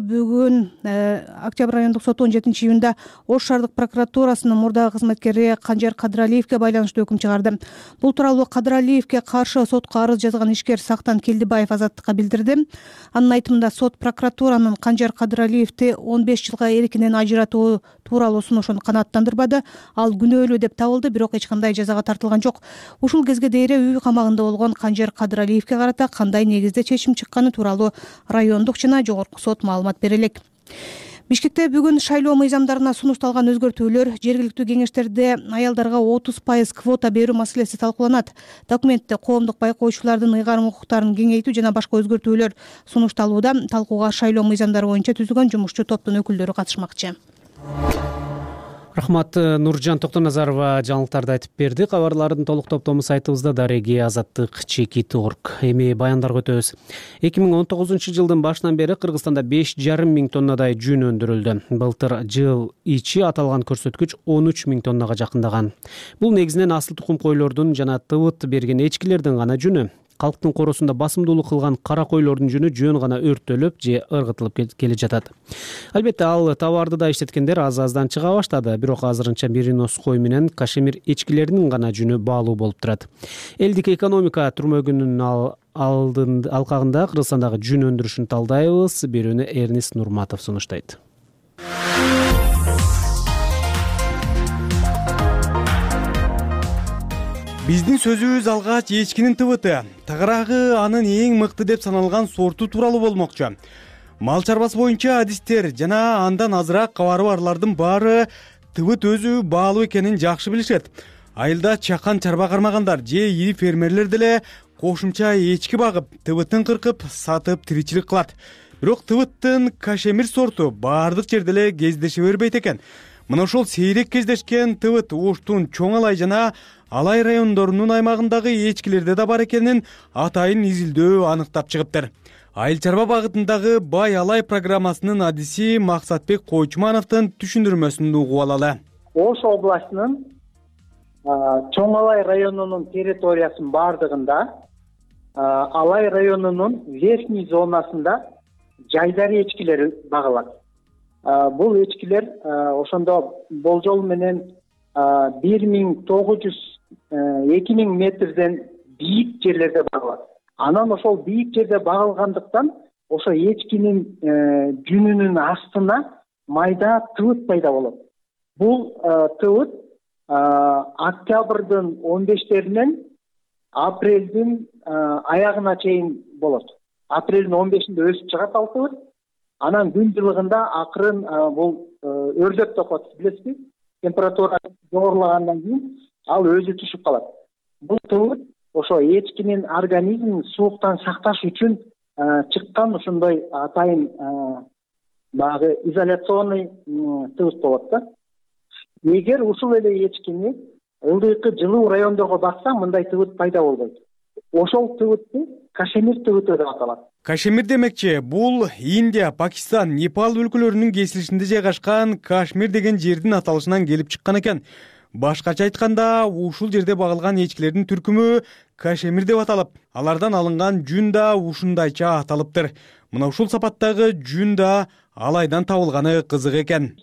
17-июнда Ош шаардык прокуратурасынын мурдагы кызматкери Канжар Кадыралиевге байланыштуу өкүм чыгарды. Бул тууралуу Кадыралиевге каршы сотко арыз жазган ишкер Сактан Келдибаев Азаттыкка билдирди. Анын айтымында сот прокуратуранын Канжар Кадыралиевди 15 жылга эркинен ажыратуу тууралуу сунушун канааттандырбады. Ал күнөөлүү деп табылды, бирок эч кандай жазага тартылган жок. Ушул кезге дейре үй камагында болгон Канжар Кадыралиевге карата кандай негизде чечим чыкканы тууралуу райондук жана жогорку сот маалымат бере элек. Бишкекте бүгүн шайлоо мыйзамдарына сунушталган өзгөртүүлөр, жергиликтүү кеңештерде аялдарга 30% квота берүү маселеси талкууланат. Документте коомдук байкоочулардын ыйгарым укуктарын кеңейтүү жана башка өзгөртүүлөр сунушталууда. Талкууга шайлоо мыйзамдары боюнча түзүлгөн жумушчу топтун өкүлдөрү катышмакчы. Рахмат, Нуржан Токтоназарова жаңылыктарды айтып берди. Кабарлардын толук топтому сайтыбызда дареги azattik.org. Эми баяндарга өтөбүз. 2019-жылдын башынан бери Кыргызстанда 5,5 миң тоннадай жүн өндүрүлдү. Былтыр жыл ичи аталган көрсөткүч 13 миң тоннага жакындаган. Бул негизинен асыл тукум койлордун жана тыбыт берген эчкилердин гана жүнү. Калктын коросунда басымдуулук кылган кара койлордун жүнү жөн гана өрттөлүп же ыргытылып келе жатат. Албетте ал товарды да иштеткендер аз-аздан чыга баштады, бирок азырынча меринос кой менен кашемир эчкилеринин гана жүнү баалуу болуп турат. Элдик экономика түрмөгүнүн алкагында Кыргызстандагы жүн өндүрүшүн талдайбыз. Берүүнү Эрнис Нурматов сунуштайт. Биздин сөзүбүз алгач эчкинин тыбыты, тыгыраагы анын эң мыкты деп саналган сорту тууралуу болмокчу. Мал чарбасы боюнча адистер жана андан азыраак кабары барлардын баары тыбыт өзү баалуу экенин жакшы билишет. Айылда чакан чарба кармагандар же ири фермерлер деле кошумча эчки багып, тыбытын кыркып, сатып тиричилик кылат. Бирок тыбыттын кашемир сорту баардык жерде эле кездеше бербейт экен. Мына ошол сейрек кездешкен тыбыт Оштун Чоң Алай жана Алай райондорунун аймагындагы эчкилерде да бар экенин атайын изилдөө аныктап чыгыптыр. Айыл чарба багытындагы Бай Алай программасынын адиси Максатбек Койчумановдун түшүндүрмөсүн угуп алалы. Ош областынын Чоң Алай районунун территориясынын бардыгында Алай районунун верхний зонасында жайдар эчкилери багылат. Бул эчкилер ошондо болжол менен 1900-2000 метрден бийик жерлерде багылат. Анан ошол бийик жерде багылгандыктан ошо эчкинин жүнүнүн астына майда тыбыт пайда болот. Бул тыбыт октябрдын 15-теринен апрелдин аягына чейин болот. Апрелдин 15-inde өсүп чыгат ал тыбыт. Анан күн жылыгында акырын бул өрдөп токот, билесизби? Температура жогорулагандан кийин ал өзү түшүп калат. Бул тыбыт ошо эчкинин организмин сууктан сакташ үчүн чыккан ошондой атайын баягы изоляционный тыбыт болот да. Эгер ушул эле эчкини ылдыйкы жылуу райондорго бакса, мындай тыбыт пайда болбойт. Ошол тыбытты кашемир тыбыты деп аталат. Кашемир демекчи, бул Индия, Пакистан, Непал өлкөлөрүнүн кесилишинде жайгашкан Кашмир деген жердин аталышынан келип чыккан экен. Башкача айтканда, ушул жерде багылган эчкилердин түркүмү кашемир деп аталып, алардан алынган жүн да ушундайча аталыптыр. Мына ушул сапаттагы жүн да Алайдан табылганы кызык экен.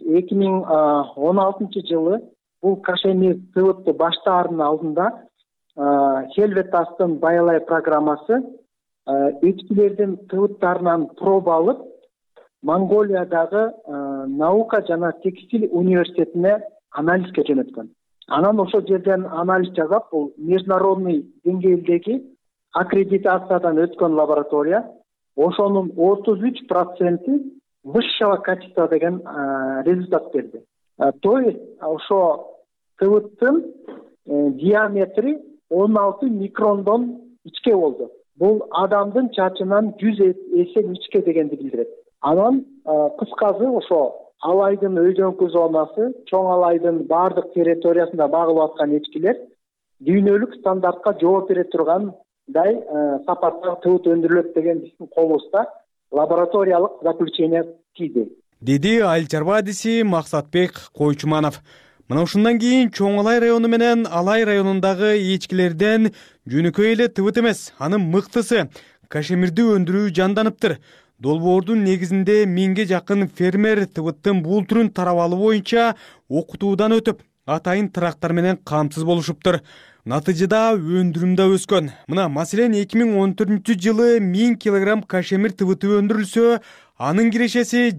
2016-жылы бул кашемир тыбытты баштаарынын алдында Хелветастын Бай Алай программасы эчкилердин тыбыттарынан проба алып, Монголиядагы наука жана текстиль университетине анализге жөнөткөн. Анан ошол жерден анализ жасап, бул международный деңгээлдеги аккредитациядан өткөн лаборатория, ошонун 33% высшего качества деген результат берди. То есть ошо тыбыттын диаметри 16 микрондон ичке болду. Бул адамдын чачынан 100 эсе ичке дегенди билдирет. Анан кыскасы ошо Алайдын өйдөңкү зонасы, Чоң Алайдын бардык территориясында багылып аткан эчкилер дүйнөлүк стандартка жооп бере тургандай сапаттагы тыбыт өндүрүлөт деген биздин колубузда лабораториялык заключение тийди. Деди айыл чарба адиси Максатбек Койчуманов. Мына ушундан кийин Чоң Алай району менен Алай районундагы эчкилерден жөнөкөй эле тыбыт эмес, анын мыктысы кашемирди өндүрүү жанданыптыр. Долбоордун негизинде 1000ге жакын фермер тыбыттын бул түрүн тарап алуу боюнча окутуудан өтүп, атайын трактор менен камсыз болушуптур. Натыйжада өндүрүм да өскөн. Мына маселен 2014-жылы 1000 килограмм кашемир тыбыты өндүрүлсө, анын кирешеси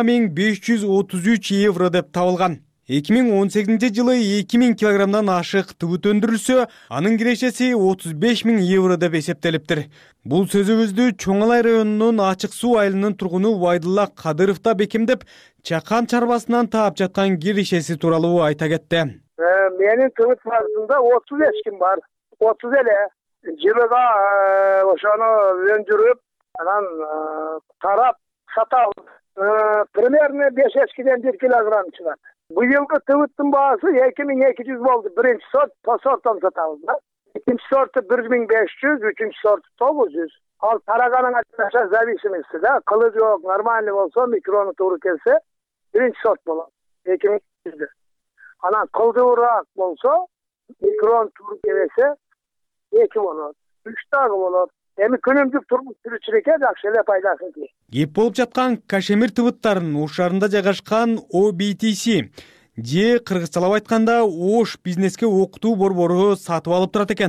20 533 евро деп табылган. 2018-жылы 2000 килограммдан ашык тыбыт өндүрүлсө, анын кирешеси 35 000 евро деп эсептелиптир. Бул сөзүбүздү Чоң Алай районунун Ачык суу айылынын тургуну Байдулла Кадыров да бекемдеп, чакан чарбасынан таап жаткан кирешеси тууралуу айта кетти. Менин тыбыт базасында 30 эчким бар. 30 эле. Жылыга ошону өндүрүп, анан тарап сатабыз. Примерно 5 эчкиден 1 килограмм чыгат. Быйылгы тыбыттын баасы 2200 болду. Биринчи сорт, сорттон сатабыз да. Экинчи сорты 1500, үчүнчү сорты 900. Ал тараганыңа зависимости да. Кылы жок, нормальный болсо, микрону туура келсе, биринчи сорт болот. 2200. Анан кылдуураак болсо, микрон туура келсе, 2 болот. 3 дагы болот. Эми күнүмдүк турмуш сүрүчүлүккө жакшы эле пайдасын тийет. Кеп болуп жаткан кашемир тыбыттарынын ушарында жайгашкан OBTC же кыргызчалап айтканда Ош бизнеске окутуу борбору сатып алып турат экен.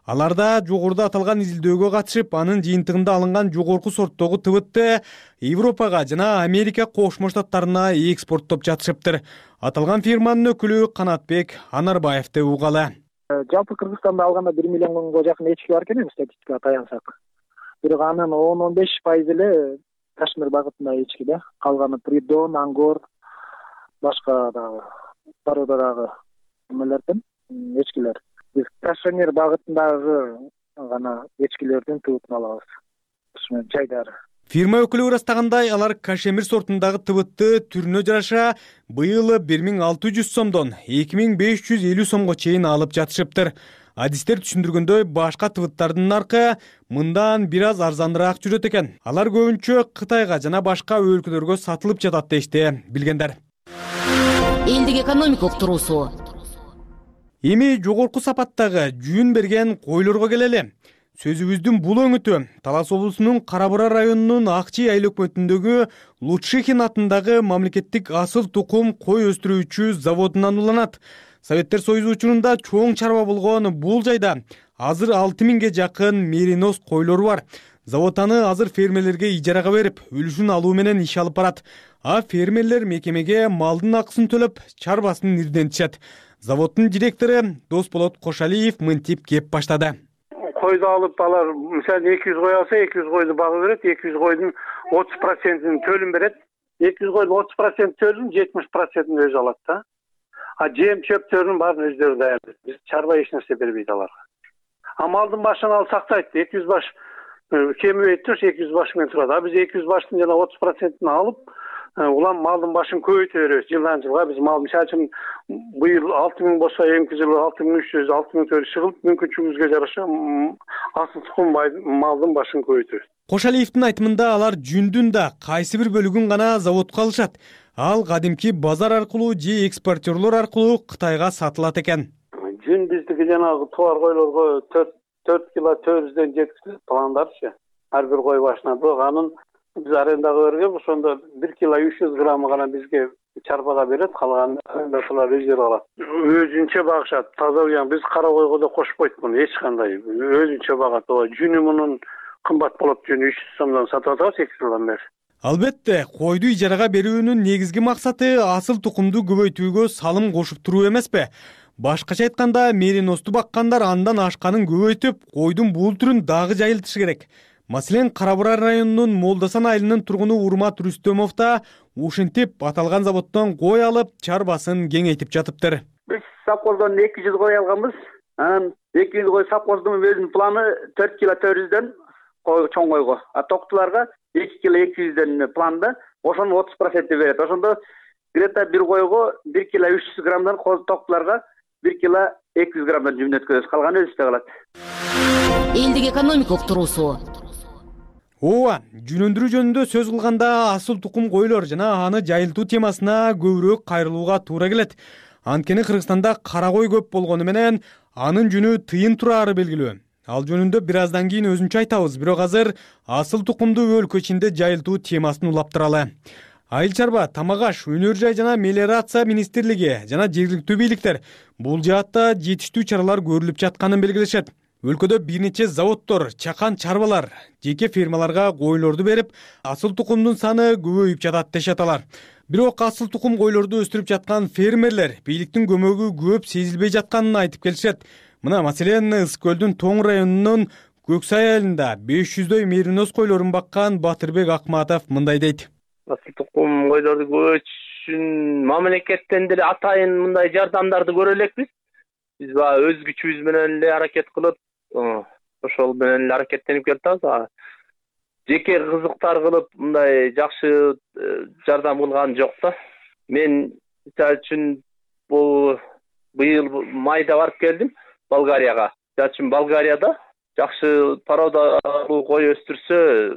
Аларда жогоруда аталган изилдөөгө катышып, анын жыйынтыгында алынган жогорку сорттогу тыбытты Европага жана Америка Кошмо Штаттарына экспорттоп жатышыптыр. Аталган фирманын өкүлү Канатбек Анарбаевди угалы. Жалпы Кыргызстанда алганда 1 миллионго жакын эчки бар экен статистикага таянсак. Бирок анын 10-15% эле Кашмир багытында эчки да. Калганы Придон, Ангор, башка дагы пародадагы немелерден эчкилер. Биз Кашмир багытындагы гана эчкилердин тыбытын алабыз. Ушуну жайдары. Фирма өкүлү ырастагандай, алар кашемир сортундагы тыбытты түрүнө жараша быйыл 1600 сомдон 2550 сомго чейин алып жатышыптыр. Адистер түшүндүргөндөй, башка тыбыттардын наркы мындан бир аз арзаныраак жүрөт экен. Алар көбүнчө Кытайга жана башка өлкөлөргө сатылып жатат дешти билгендер. Элдик экономика уктуруусу. Эми жогорку сапаттагы жүүн берген койлорго келели. Сөзүбүздүн бул өңүтү Талас облусунун Кара-Бура районунун Акчи айыл өкмөтүндөгү Лутшихин атындагы мамлекеттик асыл тукум кой өстүрүүчү заводунан уланат. Советтер Союзу учурунда чоң чарба болгон бул жайда азыр 6000ге жакын мериноз койлору бар. Завод аны азыр фермерлерге ижарага берип, үлүшүн алуу менен иш алып барат. А фермерлер мекемеге малдын акысын төлөп, чарбасын ирдентишет. Заводдун директору Досболот Кошалиев мынтип кеп баштады. Койду алып алар, мисалы 200 кой алса, 200 койду багы берет, 200 койдун 30%-ын төлүм берет. 200 койдун 30% төлүм, 70%-ын өзү алат да. А жем чөптөрүнүн баарын өздөрү даярдайт. Биз чарба эч нерсе бербейт аларга. А малдын башын ал сактайт. 200 баш кемибей туруш 200 баш менен турат. А биз 200 баштын жана 30%-ын алып, улам малдын башын көбөйтө беребиз. Жылдан жылга биз мал мисалы үчүн быйыл 6000 болсо, эмки жылы 6300, 6400 чыгып, мүмкүнчүлүгүбүзгө жараша асыл тукум малдын башын көбөйтөбүз. Кошалиевдин айтымында алар жүндүн да кайсы бир бөлүгүн гана заводко алышат. Ал кадимки базар аркылуу же экспортерлор аркылуу Кытайга сатылат экен. Жүн биздики жанагы товар койлорго 4 кило 400дөн жеткизилет пландарчы. Ар бир кой башына анын биз арендага берген, ошондо 1 кило 300 грамм гана бизге чарбага берет, калганын арендачылар өздөрү алат. Өзүнчө багышат, таза уян. Биз кара койго да кошпойт муну эч кандай. Өзүнчө багат. Жүнү мунун кымбат болот, жүнү 300 сомдон сатып атабыз 2 жылдан бери. Албетте, койду ижарага берүүнүн негизги максаты асыл тукумду көбөйтүүгө салым кошуп туруу эмеспи? Башкача айтканда, меринозду баккандар андан ашканын көбөйтүп, койдун бул түрүн дагы жайылтышы керек. Маселен, Кара-Бура районунун Молдасан айылынын тургуну Урмат Рүстөмов да ушинтип аталган заводдон кой алып, чарбасын кеңейтип жатыптыр. Биз совхоздон 200 кой алганбыз. 200 кой совхоздун өзүнүн планы 4 кило 400дөн чоң койго. А токтуларга 2 кило 200дөн планда, ошонун 30% берет. Ошондо где-то бир койго 1 кило 300 граммдан, токтуларга 1 кило 200 граммдан жүн өткөзөбүз. Калганы өзүбүздө калат. Элдик экономика уктуруусу. Ооба, жүн өндүрүү жөнүндө сөз кылганда асыл тукум койлор жана аны жайылтуу темасына көбүрөөк кайрылууга туура келет. Анткени Кыргызстанда кара кой көп болгону менен анын жүнү тыйын турары белгилүү. Ал жөнүндө бир аздан кийин өзүнчө айтабыз, бирок азыр асыл тукумду өлкө ичинде жайылтуу темасын улап туралы. Айыл чарба, тамак аш, өнөр жай жана мелиорация министрлиги жана жергиликтүү бийликтер бул жаатта жетиштүү чаралар көрүлүп жатканын белгилешет. Өлкөдө бир нече заводдор, чакан чарбалар, жеке фермаларга койлорду берип, асыл тукумдун саны көбөйүп жатат дешет алар. Бирок асыл тукум койлорду өстүрүп жаткан фермерлер бийликтин көмөгү көп сезилбей жатканын айтып келишет. Мына маселен Ысык көлдүн Тоң районунун Көксай айылында 500дөй мериноз койлорун баккан Батырбек Акматов мындай дейт. Асыл тукум койлорду көбөйтүш үчүн мамлекеттен деле атайын мындай жардамдарды көрө элекпиз. Биз өз күчүбүз менен эле аракет кылып, ошол менен эле аракеттенип келатабыз. Жеке кызыктар кылып мындай жакшы жардам кылган жок да. Мен мисалы үчүн быйыл майда барып келдим Болгарияга. Мисалы үчүн Болгарияда жакшы породалуу кой өстүрсө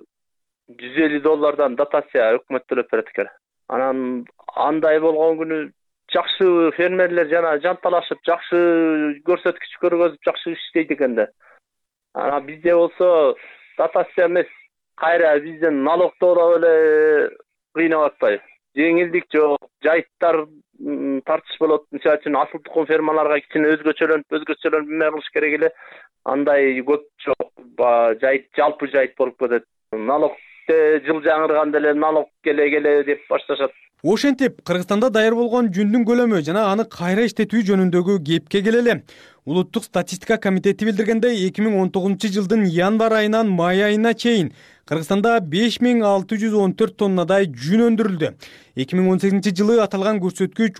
$150 дотация өкмөт төлөп берет экен. Анан андай болгон күнү жакшы фермерлер жана жанталашып, жакшы көрсөткүч көргөзүп, жакшы иштейт экен да. Анан бизде болсо дотация эмес, кайра бизден налогдоо эле кыйнап атпайбы. Жеңилдик жок, жайыттар тартыш болот. Мисалы үчүн асыл тукум фермаларга кичине өзгөчөлөнүп эме кылыш керек эле. Андай көп жок, жалпы жайыт болуп кетет. Налог жыл жаңырганда эле налог келе деп башташат. Ошентип, Кыргызстанда даяр болгон жүндүн көлөмү жана аны кайра иштетүү жөнүндөгү кепке келели. Улуттук статистика комитети билдиргендей, 2019 жылдын январь айынан май айына чейин Кыргызстанда 5614 тоннадай жүн өндүрүлдү. 2018 жылы аталган көрсөткүч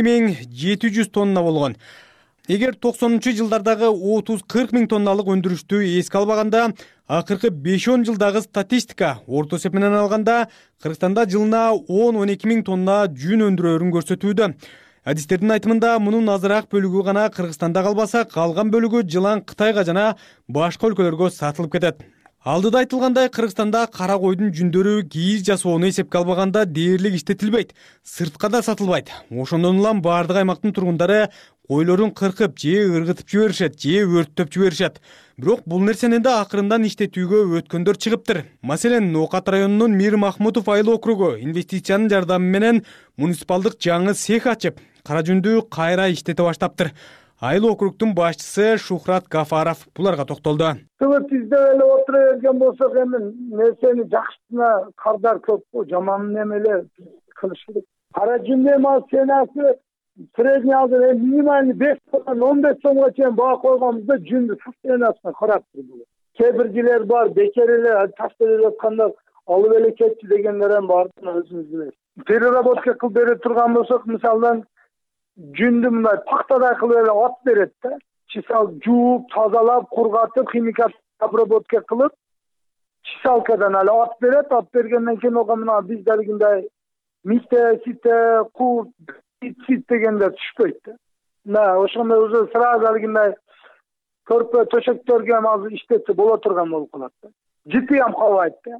12700 тонна болгон. Эгер 90-жылдардагы 30-40 миң тонналык өндүрүштү эске албаганда, акыркы 5-10 жылдагы статистика орто эсеп менен алганда Кыргызстанда жылына 10-12 миң тонна жүн өндүрөөрүн көрсөтүүдө. Адистердин айтымында мунун азыраак бөлүгү гана Кыргызстанда калбаса, калган бөлүгү жылан Кытайга жана башка өлкөлөргө сатылып кетет. Алдыда айтылгандай, Кыргызстанда кара койдун жүндөрү кийиз жасоону эсепке албаганда дээрлик иштетилбейт, сыртка да сатылбайт. Ошондон улам бардык аймактын тургундары койлорун кыркып, же ыргытып жиберишет, же өрттөп жиберишет. Бирок бул нерсени да акырындан иштетүүгө өткөндөр чыгыптыр. Маселен, Ноокат районунун Мир Махмутов айыл округу инвестициянын жардамы менен муниципалдык жаңы цех ачып, кара жүндү кайра иштете баштаптыр. Айыл округтун башчысы Шухрат Гафаров буларга токтолду. Бизде эле отура берген болсок, эми нерсени жакшысына кардар көп, жаманын эми эле кылыш керек. Кара жүндү маселеси средний алды минимальный 5 сомдон 15 сомго чейин баа койгонбузда жүндү состояниясына карап туруп. Кээ бир жерлер бар, бекер эле таштап жатканда алып эле кетчи дегендер эми бар, өзүңүз билесиз. Переработка кылып бере турган болсок, мисалдан жүндү мындай пактадай кылып эле ат берет да. Чисал жууп, тазалап, кургатып, химикат обработка кылып, чисалкадан эле ат берет. Ат бергенден кийин ого мына биздегидей мисте, сите, курт, сит дегендер түшпөйт да. Мына ошондой уже сразу алгындай көрпө төшөктөргө азыр иштетсе боло турган болуп калат да. Жити ham калбайт да.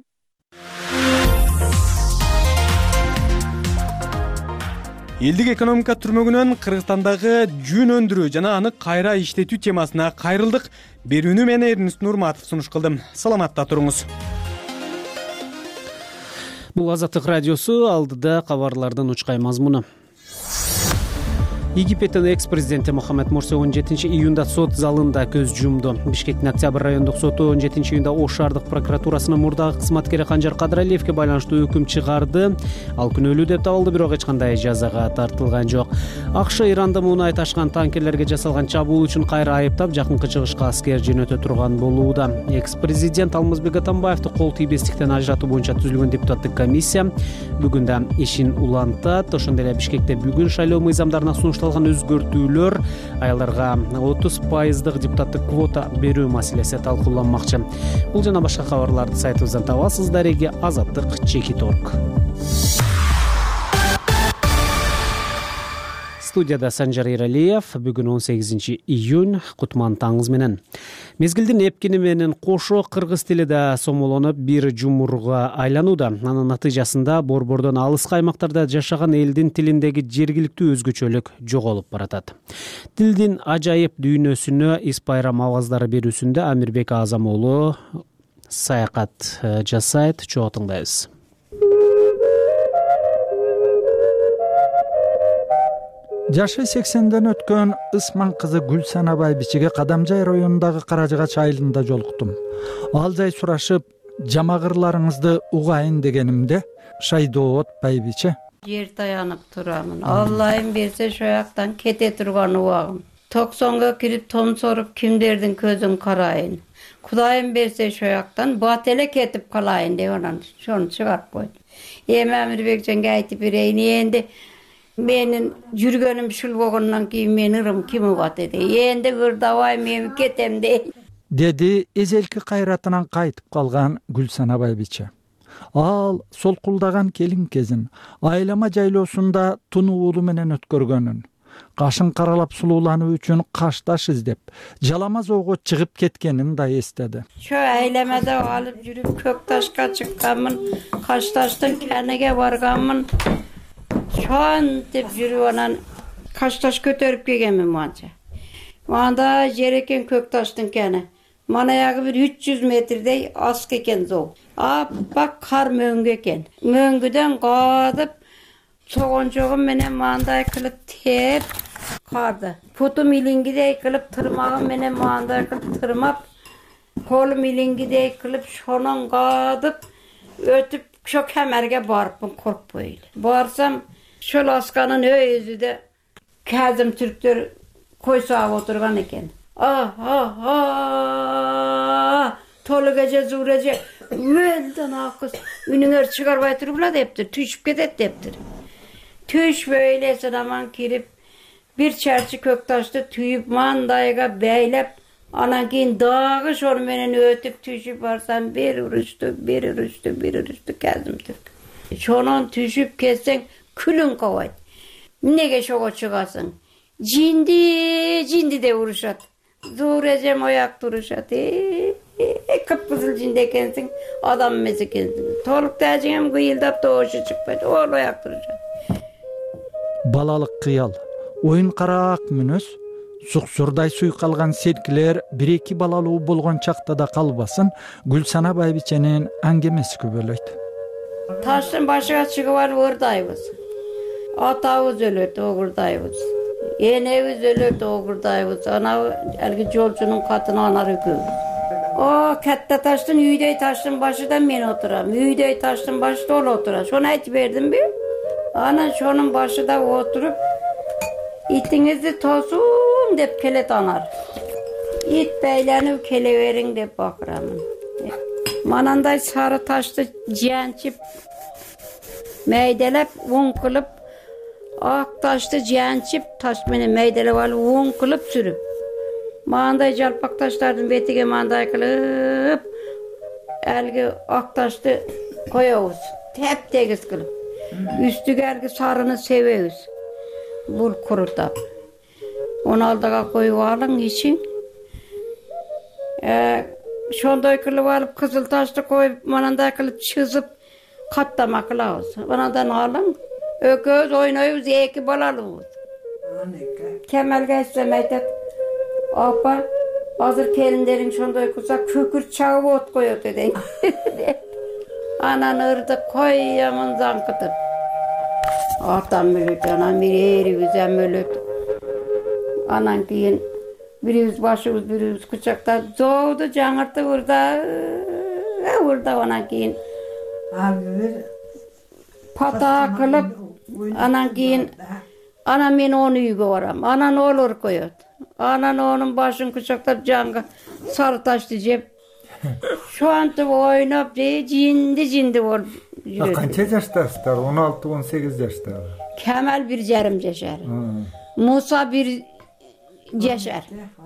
Элдик экономика түрмөгүнөн Кыргызстандагы жүн өндүрүү жана аны кайра иштетүү темасына кайрылдык. Берүүнү мен Эрнис Нурматов сунуш кылдым. Саламатта туруңуз. Бул Азаттык радиосу, алдыда кабарлардын учкай мазмуну. Египеттин экс-президенти Мухаммед Мурси 17 июнда сот залында көз жумду. Бишкектин Октябрь райондук соту 17 июнда Ош шаардык прокуратурасынын мурдагы кызматкери Канжар Кадыралиевге байланыштуу өкүм чыгарды. Ал күнөөлүү деп табылды, бирок эч кандай жазага тартылган жок. АКШ Иранда мунай ташкан танкерлерге жасалган чабуул үчүн кайра айыптап, жакынкы чыгышка аскер жөнөтө турган болууда. Экс-президент Алмазбек Атамбаевди кол тийбестиктен ажыратуу боюнча түзүлгөн депутаттык комиссия бүгүн да ишин улантат. Ошондой эле Бишкекте бүгүн шайлоо мыйзамдарына сунушталган өзгөртүүлөр, аялдарга 30% депутаттык квота берүү маселеси талкууланмакчы. Бул жана башка кабарларды сайтыбыздан табасыздар. Эги Азаттык /org. Студияда Санжар Иралиев. Бүгүн 18 июнь, кутман таңыз менен. Мезгилдин эпкини менен кошо кыргыз тили да сомолонуп бир жумурга айланууда. Анын натыйжасында борбордон алыскы аймактарда жашаган элдин тилиндеги жергиликтүү өзгөчөлүк жоголуп баратат. Тилдин ажайып дүйнөсүнө эс байрам абаздары берүүсүндө Амирбек Азам уулу саякат жасайт. Чоо тыңдайбыз. Жашы 80ден өткөн Ысман кызы Гүлсана Байбичеге Кадамжай районундагы Каражыгач айылында жолуктум. Ал жай сурашып, жамагырларыңызды угайын дегенимде, Шайдоот Байбиче: Жер таянып турамын. Аллайым берсе шояктан кете турган убагым. 90га кирип томсоруп кимдердин көзүн карайын. Кудайым берсе шояктан бат эле кетип калайын деп анан шону чыгарып койдум. Эми Амирбекжанга айтып берейин, энди менин жүргөнүм ушул болгондон кийин менин ырым ким угат эди. Энди кырдабай мен кетем деди эзелки кайратынан кайтып калган Гүлсана Байбиче. Ал солкулдаган келин кезин айлама жайлоосунда туну уулу менен өткөргөнүн, кашын каралап сулуулануу үчүн кашташ издеп, жаламаз оого чыгып кеткенин да эстеди. Шо айлемада алып жүрүп көк ташка чыкканмын, кашташтын кениге барганмын. Шантип жүрүп анан кашташ көтөрүп келгенмин манча. Манда жер экен көк таштын кени. Манаягы бир 300 метрдей аскы экен зоо. Аппак кар мөңгү экен. Мөңгүдөн кадып Soğoncuğum menen manday kılıp tep kardı. Putum ilingidey kılıp tırmağım menen manday kılıp tırmap, kolum ilingidey kılıp şonon qadıp, ötüp şu kemerge barıpım kork böyle. Barsam şol askanın özü de Kazım Türkler koysağa oturgan eken. Tolu gece zurece ölden akız ününger çıgarbay turubla deptir, tüşüp kedet deptir. Tüş böylesin aman kirip bir çerçi köktaştı tüyüp mandayga beylep anan keyin dağı şor menen ötüp tüşüp varsam bir uruştu Kazım Türk. Şonon tüşüp ketsen külün kovayt. Nege şoğa çıgasın? Cindi de vuruşat. Zurecem oyak duruşat. Kıpkızıl cindi ekensin, adam mesekensin. Toluk dağcığım kıyıldap doğuşu çıkmaydı, oğul oyak duruşat. Balalık kıyal, oyun karak münöz, suqsurday suy kalgan serkiler bir-iki balalığı bolgon çakta da kalbasın, Gülsana Baybiçenin angemesi köbölöydü. Taşın başıga çıkıvar vurdayız. Atağız ölürdü, oğurdayız. Enemiz ölürdü, oğurdayız. Ana elgi yolcunun katına anarı göğüz. O katta taştın, üydey taştın başıdan men oturam. Üydey taştın başıda ol oturam. Şonu aytı verdim bir. Ana şonun başıda oturup itinizi tosun dep kelet anar. İt beylenip keleverin dep bakıramın. Mananday sarı taştı ciğençip meydelep un kılıp ak taştı ciğençip taş meni meydelep alıp un kılıp sürüp manday jalpak taşlardan betige manday kılıp elgi ak taştı koyuyoruz. Tep tegiz kılıp. Üstüge elgi sarını seviyoruz. Bul kurutap. Onu aldığa koyup alın için. Şonday kılıp alıp kızıl taştı koyup mananday kılıp çizip katlamak lazım. Banadan alın. Ököz oynayız, iki balalıyız. Kemalge istemeydet. Apa, hazır kelinlerin şonday kısa kükür çağıp ot koyuyor dedi. Anan ırdı koyamın zankıtıp. Atam mülüt, anan bir eri güzel mülüt. Anan keyin birimiz başımız, birimiz kucakta doğdu, canırtı burada anan keyin. Pata kılıp, anan keyin, anan men onu uyga varam, anan olur koyuyor. Anan onun başını kucaklap canga sarı taştı cep. Şu anda oynap diye cindi ol. Kança yaştarsızlar? 16-18 yaşta. Kemal bir yarım yaşar. Musa bir yaşar.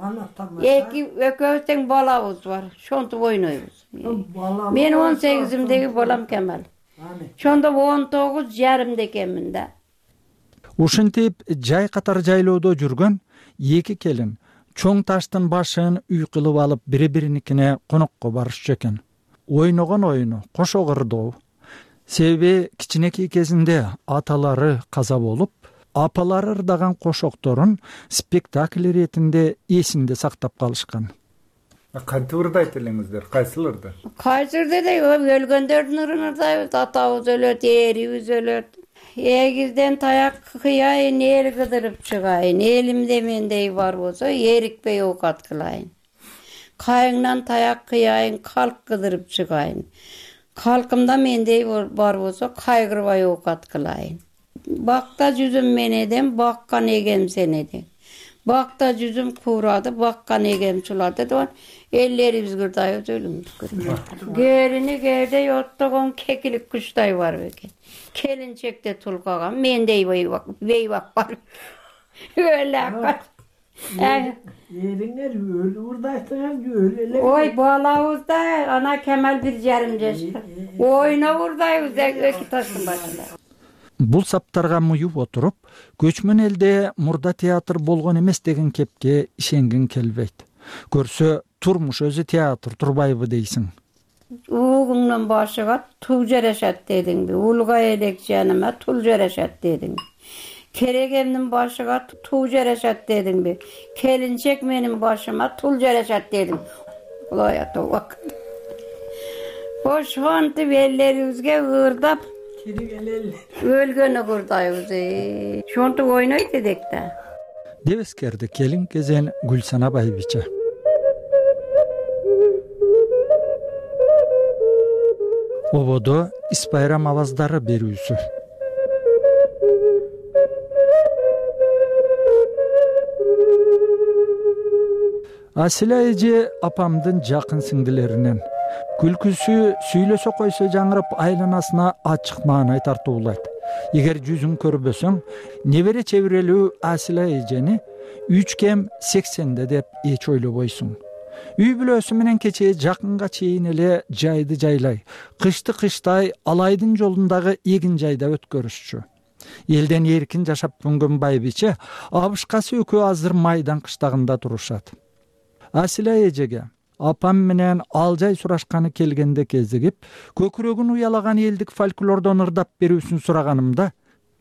İki öközden balavuz var. Şonda oynuyoruz. Men 18'imdeki balam Kemal. Şonda 19 yarımdekeminde. Ушинтип жай катар жайлоодо жүргөн эки келин чоң таштын башын үй кылып алып бири-бириникине конокко барышчу экен. Ойногон оюну кошо кырдоо. Себеби кичинекей кезинде аталары каза болуп, апалары ырдаган кошокторун спектакль иретинде эсинде сактап калышкан. Кантип ырдайт элеңиздер? Кайсыларды? Кайсырды да өлгөндөрдүн ырдайбыз, атабыз өлөт, эрибиз өлөт. Egizden tayak kıyayın, el kıdırıp çıkayın. Elimde mendey var olsa, erikbey okat kılayın. Kayından tayak kıyayın, kalk kıdırıp çıkayın. Kalkımda mendey var olsa, kaygırbay okat kılayın. Bakta cüzüm meneden, bakkan egem seneden. Bakta cüzüm kuradı, bakkan egem çuladı. Ellerimiz gırdayız, ölümüz gırdayız. Gerini gerde yottuğun kekilik kuştay var öken. Kelinçekte tulkagan, mendey beyvak var. Öyle akar. Yerine vurdaysan öyle. Oy bağlavuzda ana Kemal bir yarım yaşar. Oyna vurdayız öki taşın başında. Бул саптарга муюп отуруп, көчмөн элде мурда театр болгон эмес деген кепке ишенгин келбейт. Көрсө турмуш өзү театр турбайбы дейсиң. Uğundan başıga tul jereşat dedin bi. Ulga elek canıma tul jereşat dedin. Keregemnin başıga tul jereşat dedin bi. Kelinçek benim başıma tul jereşat dedin. Ulayat o vak. Boş hantı bellerimizge ığırdap Өлгөнү курдайбыз. Шонтуп ойнойт эдек да. Девескерди келин кезен Гүлсана Байбиче. Ободо испайрам аваздары берүүсү. Асила эже апамдын жакын сиңдилеринен. Күлкүсү сүйлөсө койсо жаңырып айланасына ачык маанай тартуулайт. Эгер жүзүн көрбөсөң, небере чебирелүү Асила эжени 3 кем 80 деп эч ойлобойсуң. Үй бүлөсү менен кечээ жакынга чейин эле жайды жайлай, кышты кыштай алайдын жолундагы эгин жайда өткөрүшчү. Элден эркин жашап көнгөн Байбиче абышкасы экөө азыр майдан кыштагында турушат. Асила эжеге апам менен ал жай сурашканы келгенде кезигип, көкүрөгүн уялаган элдик фольклордон ырдап берүүсүн сураганымда,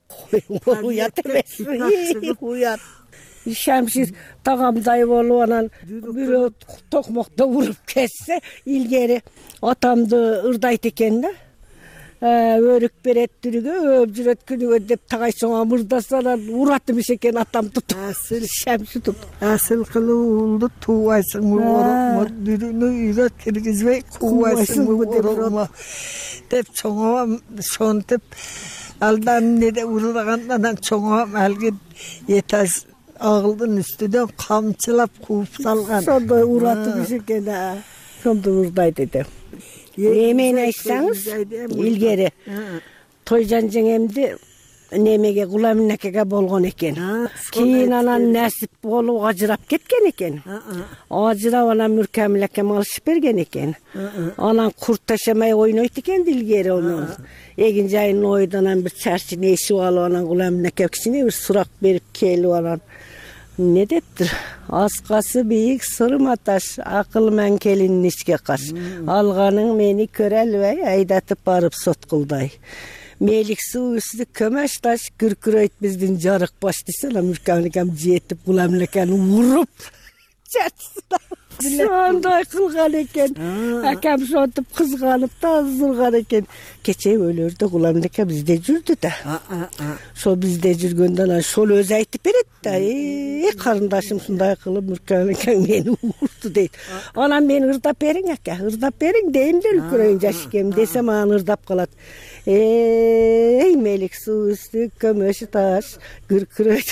уят эмес, уят. Шамшир тагамдай болуп анан бирөө токмокто уруп кетсе, илгери атамды ырдайт экен да. Өрүк берет түрүгө, өп жүрөт күнүгө деп тагайсоңа мырдаса анан урат эмес экен атам тутуп. Асыл шамши тутуп. Асыл кылуунду туубайсыңбы орокмо, дүрүнү үйрөт киргизбей куубайсыңбы орокмо деп чоңоом шонтуп алдан неде урулагандан чоңоом алгы этаж агылдын үстүнөн камчылап кууп салган. Сондай уратып экен да. Сонда урдайт эди. Эмени айтсаңыз, илгери Тойжан жеңемди немеге Гуламинакеге болгон экен. Кийин анан насип болуп ажырап кеткен экен. Ажырап анан Мүркәмил акем алышып берген экен. Анан курт ташамай ойнойт экен илгери ону. Эгин жайын ойдонан бир чарчын эшип алып анан Гуламинаке кичине бир сурак берип келип анан не дептир? Аскасы бийик сырма таш, акыл мен келин ишке каш. Алганың мени көрө албай, айдатып барып соткулдай. Мелик суу үстү көмөш таш, күркүрөйт биздин жарык баш десе, Мүркәмилкем жетип Гуламинакени уруп чачсына. Сондай кылган экен. Акам сонтуп кызганып да азырган экен. Кечээ өлөрдө Гуламинаке бизде жүрдү да. Шол бизде жүргөндө анан шол өзү айтып берет да. Карындашым мындай кылып Мүркәмилкең мени урду дейт. Анан мени ырдап бериң ака, ырдап бериң дейм да үлкүрөйүн жашикем десем анан ырдап калат. Мелик суу үстү көмөш таш, күркүрөйт.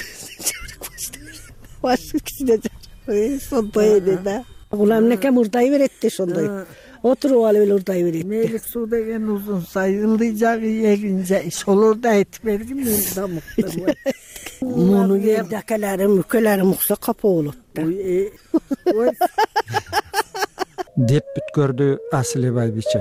Башы кичине сондай эди да. Гуламинакем ырдай берет де сондай. Отуруп алып эле ырдай берет. Мелик суу деген узун сайылды жагы эгин жай. Шолорду айтып бергим мен да муктар. Муну келди акаларым, үкөлөрүм укса капа болот да. Деп бүткөрдү Асила Байбиче.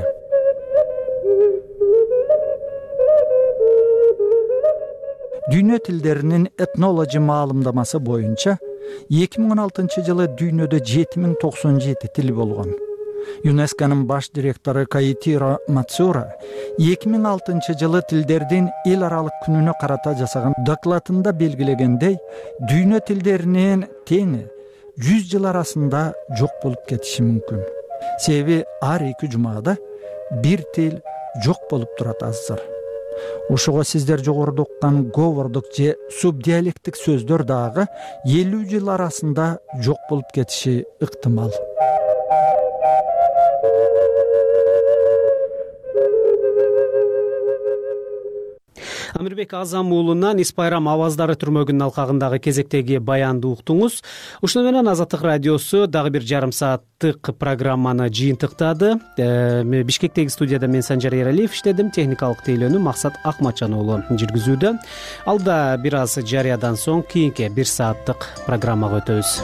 Дүйнө тилдеринин этнологи маалымдамасы боюнча 2016 жылы дүйнөдө 7097 тил болгон. ЮНЕСКОнун баш директору Каитиро Мацура 2006 жылы тилдердин эл аралык күнүнө карата жасаган докладында белгилегендей, дүйнө тилдеринин тени 100 жыл арасында жок болуп кетиши мүмкүн. Себеби ар 2 жумада бир тил жок болуп турат азыр. Ошого сиздер жогоруда уккан говордук же субдиалектик сөздөр дагы 50 жыл арасында жок болуп кетиши ыктымал. Амирбек Азам уулунан Испайрам аваздары түрмөгүнүн алкагындагы кезектеги баянды уктуңуз. Ушуну менен Азаттык радиосу дагы бир жарым сааттык программаны жыйынтыктады. Бишкектеги студияда мен Санжар Эралиев иштедим, техникалык тейлөөнү Максат Акматжан уулу жүргүзүүдө. Алда бир аз жарыядан соң кийинки 1 сааттык программага өтөбүз.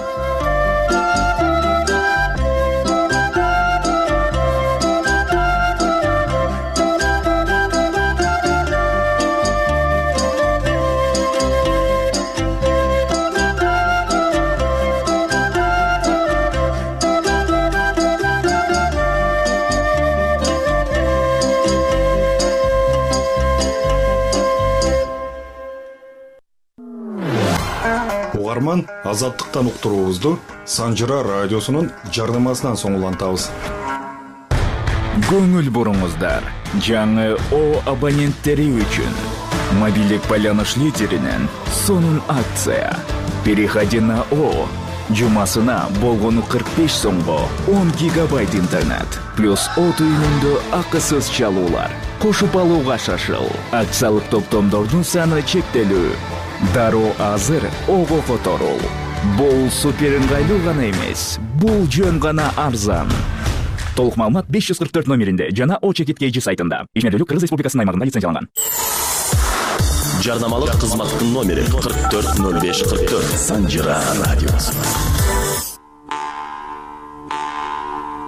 Угарман, азаттыктан уктуруубузду Санжыра радиосунун жарнамасынан соң улантабыз. көңүл буруңуздар. Жаңы О абоненттери үчүн мобилдик байланыш лидеринен сонун акция. Переходи на О. Жумасына болгону 45 сомго 10 гигабайт интернет плюс О түйүнүндө акысыз чалуулар. Кошуп алууга шашыл. Акциялык топтомдордун саны чектелүү. Дароо азыр Ого которул. Бул супер ыңгайлуу гана эмес, бул жөн гана арзан. Толук маалымат 544 номеринде жана О чекиткейжи сайтында. Ишмердүүлүк Кыргыз Республикасынын аймагында лицензияланган. Жарнамалык кызматтын номери 440544. Санжира радиосу.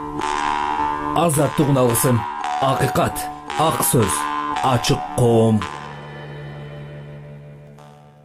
Азаттык уналгысын, акыйкат, ак сөз, ачык коом.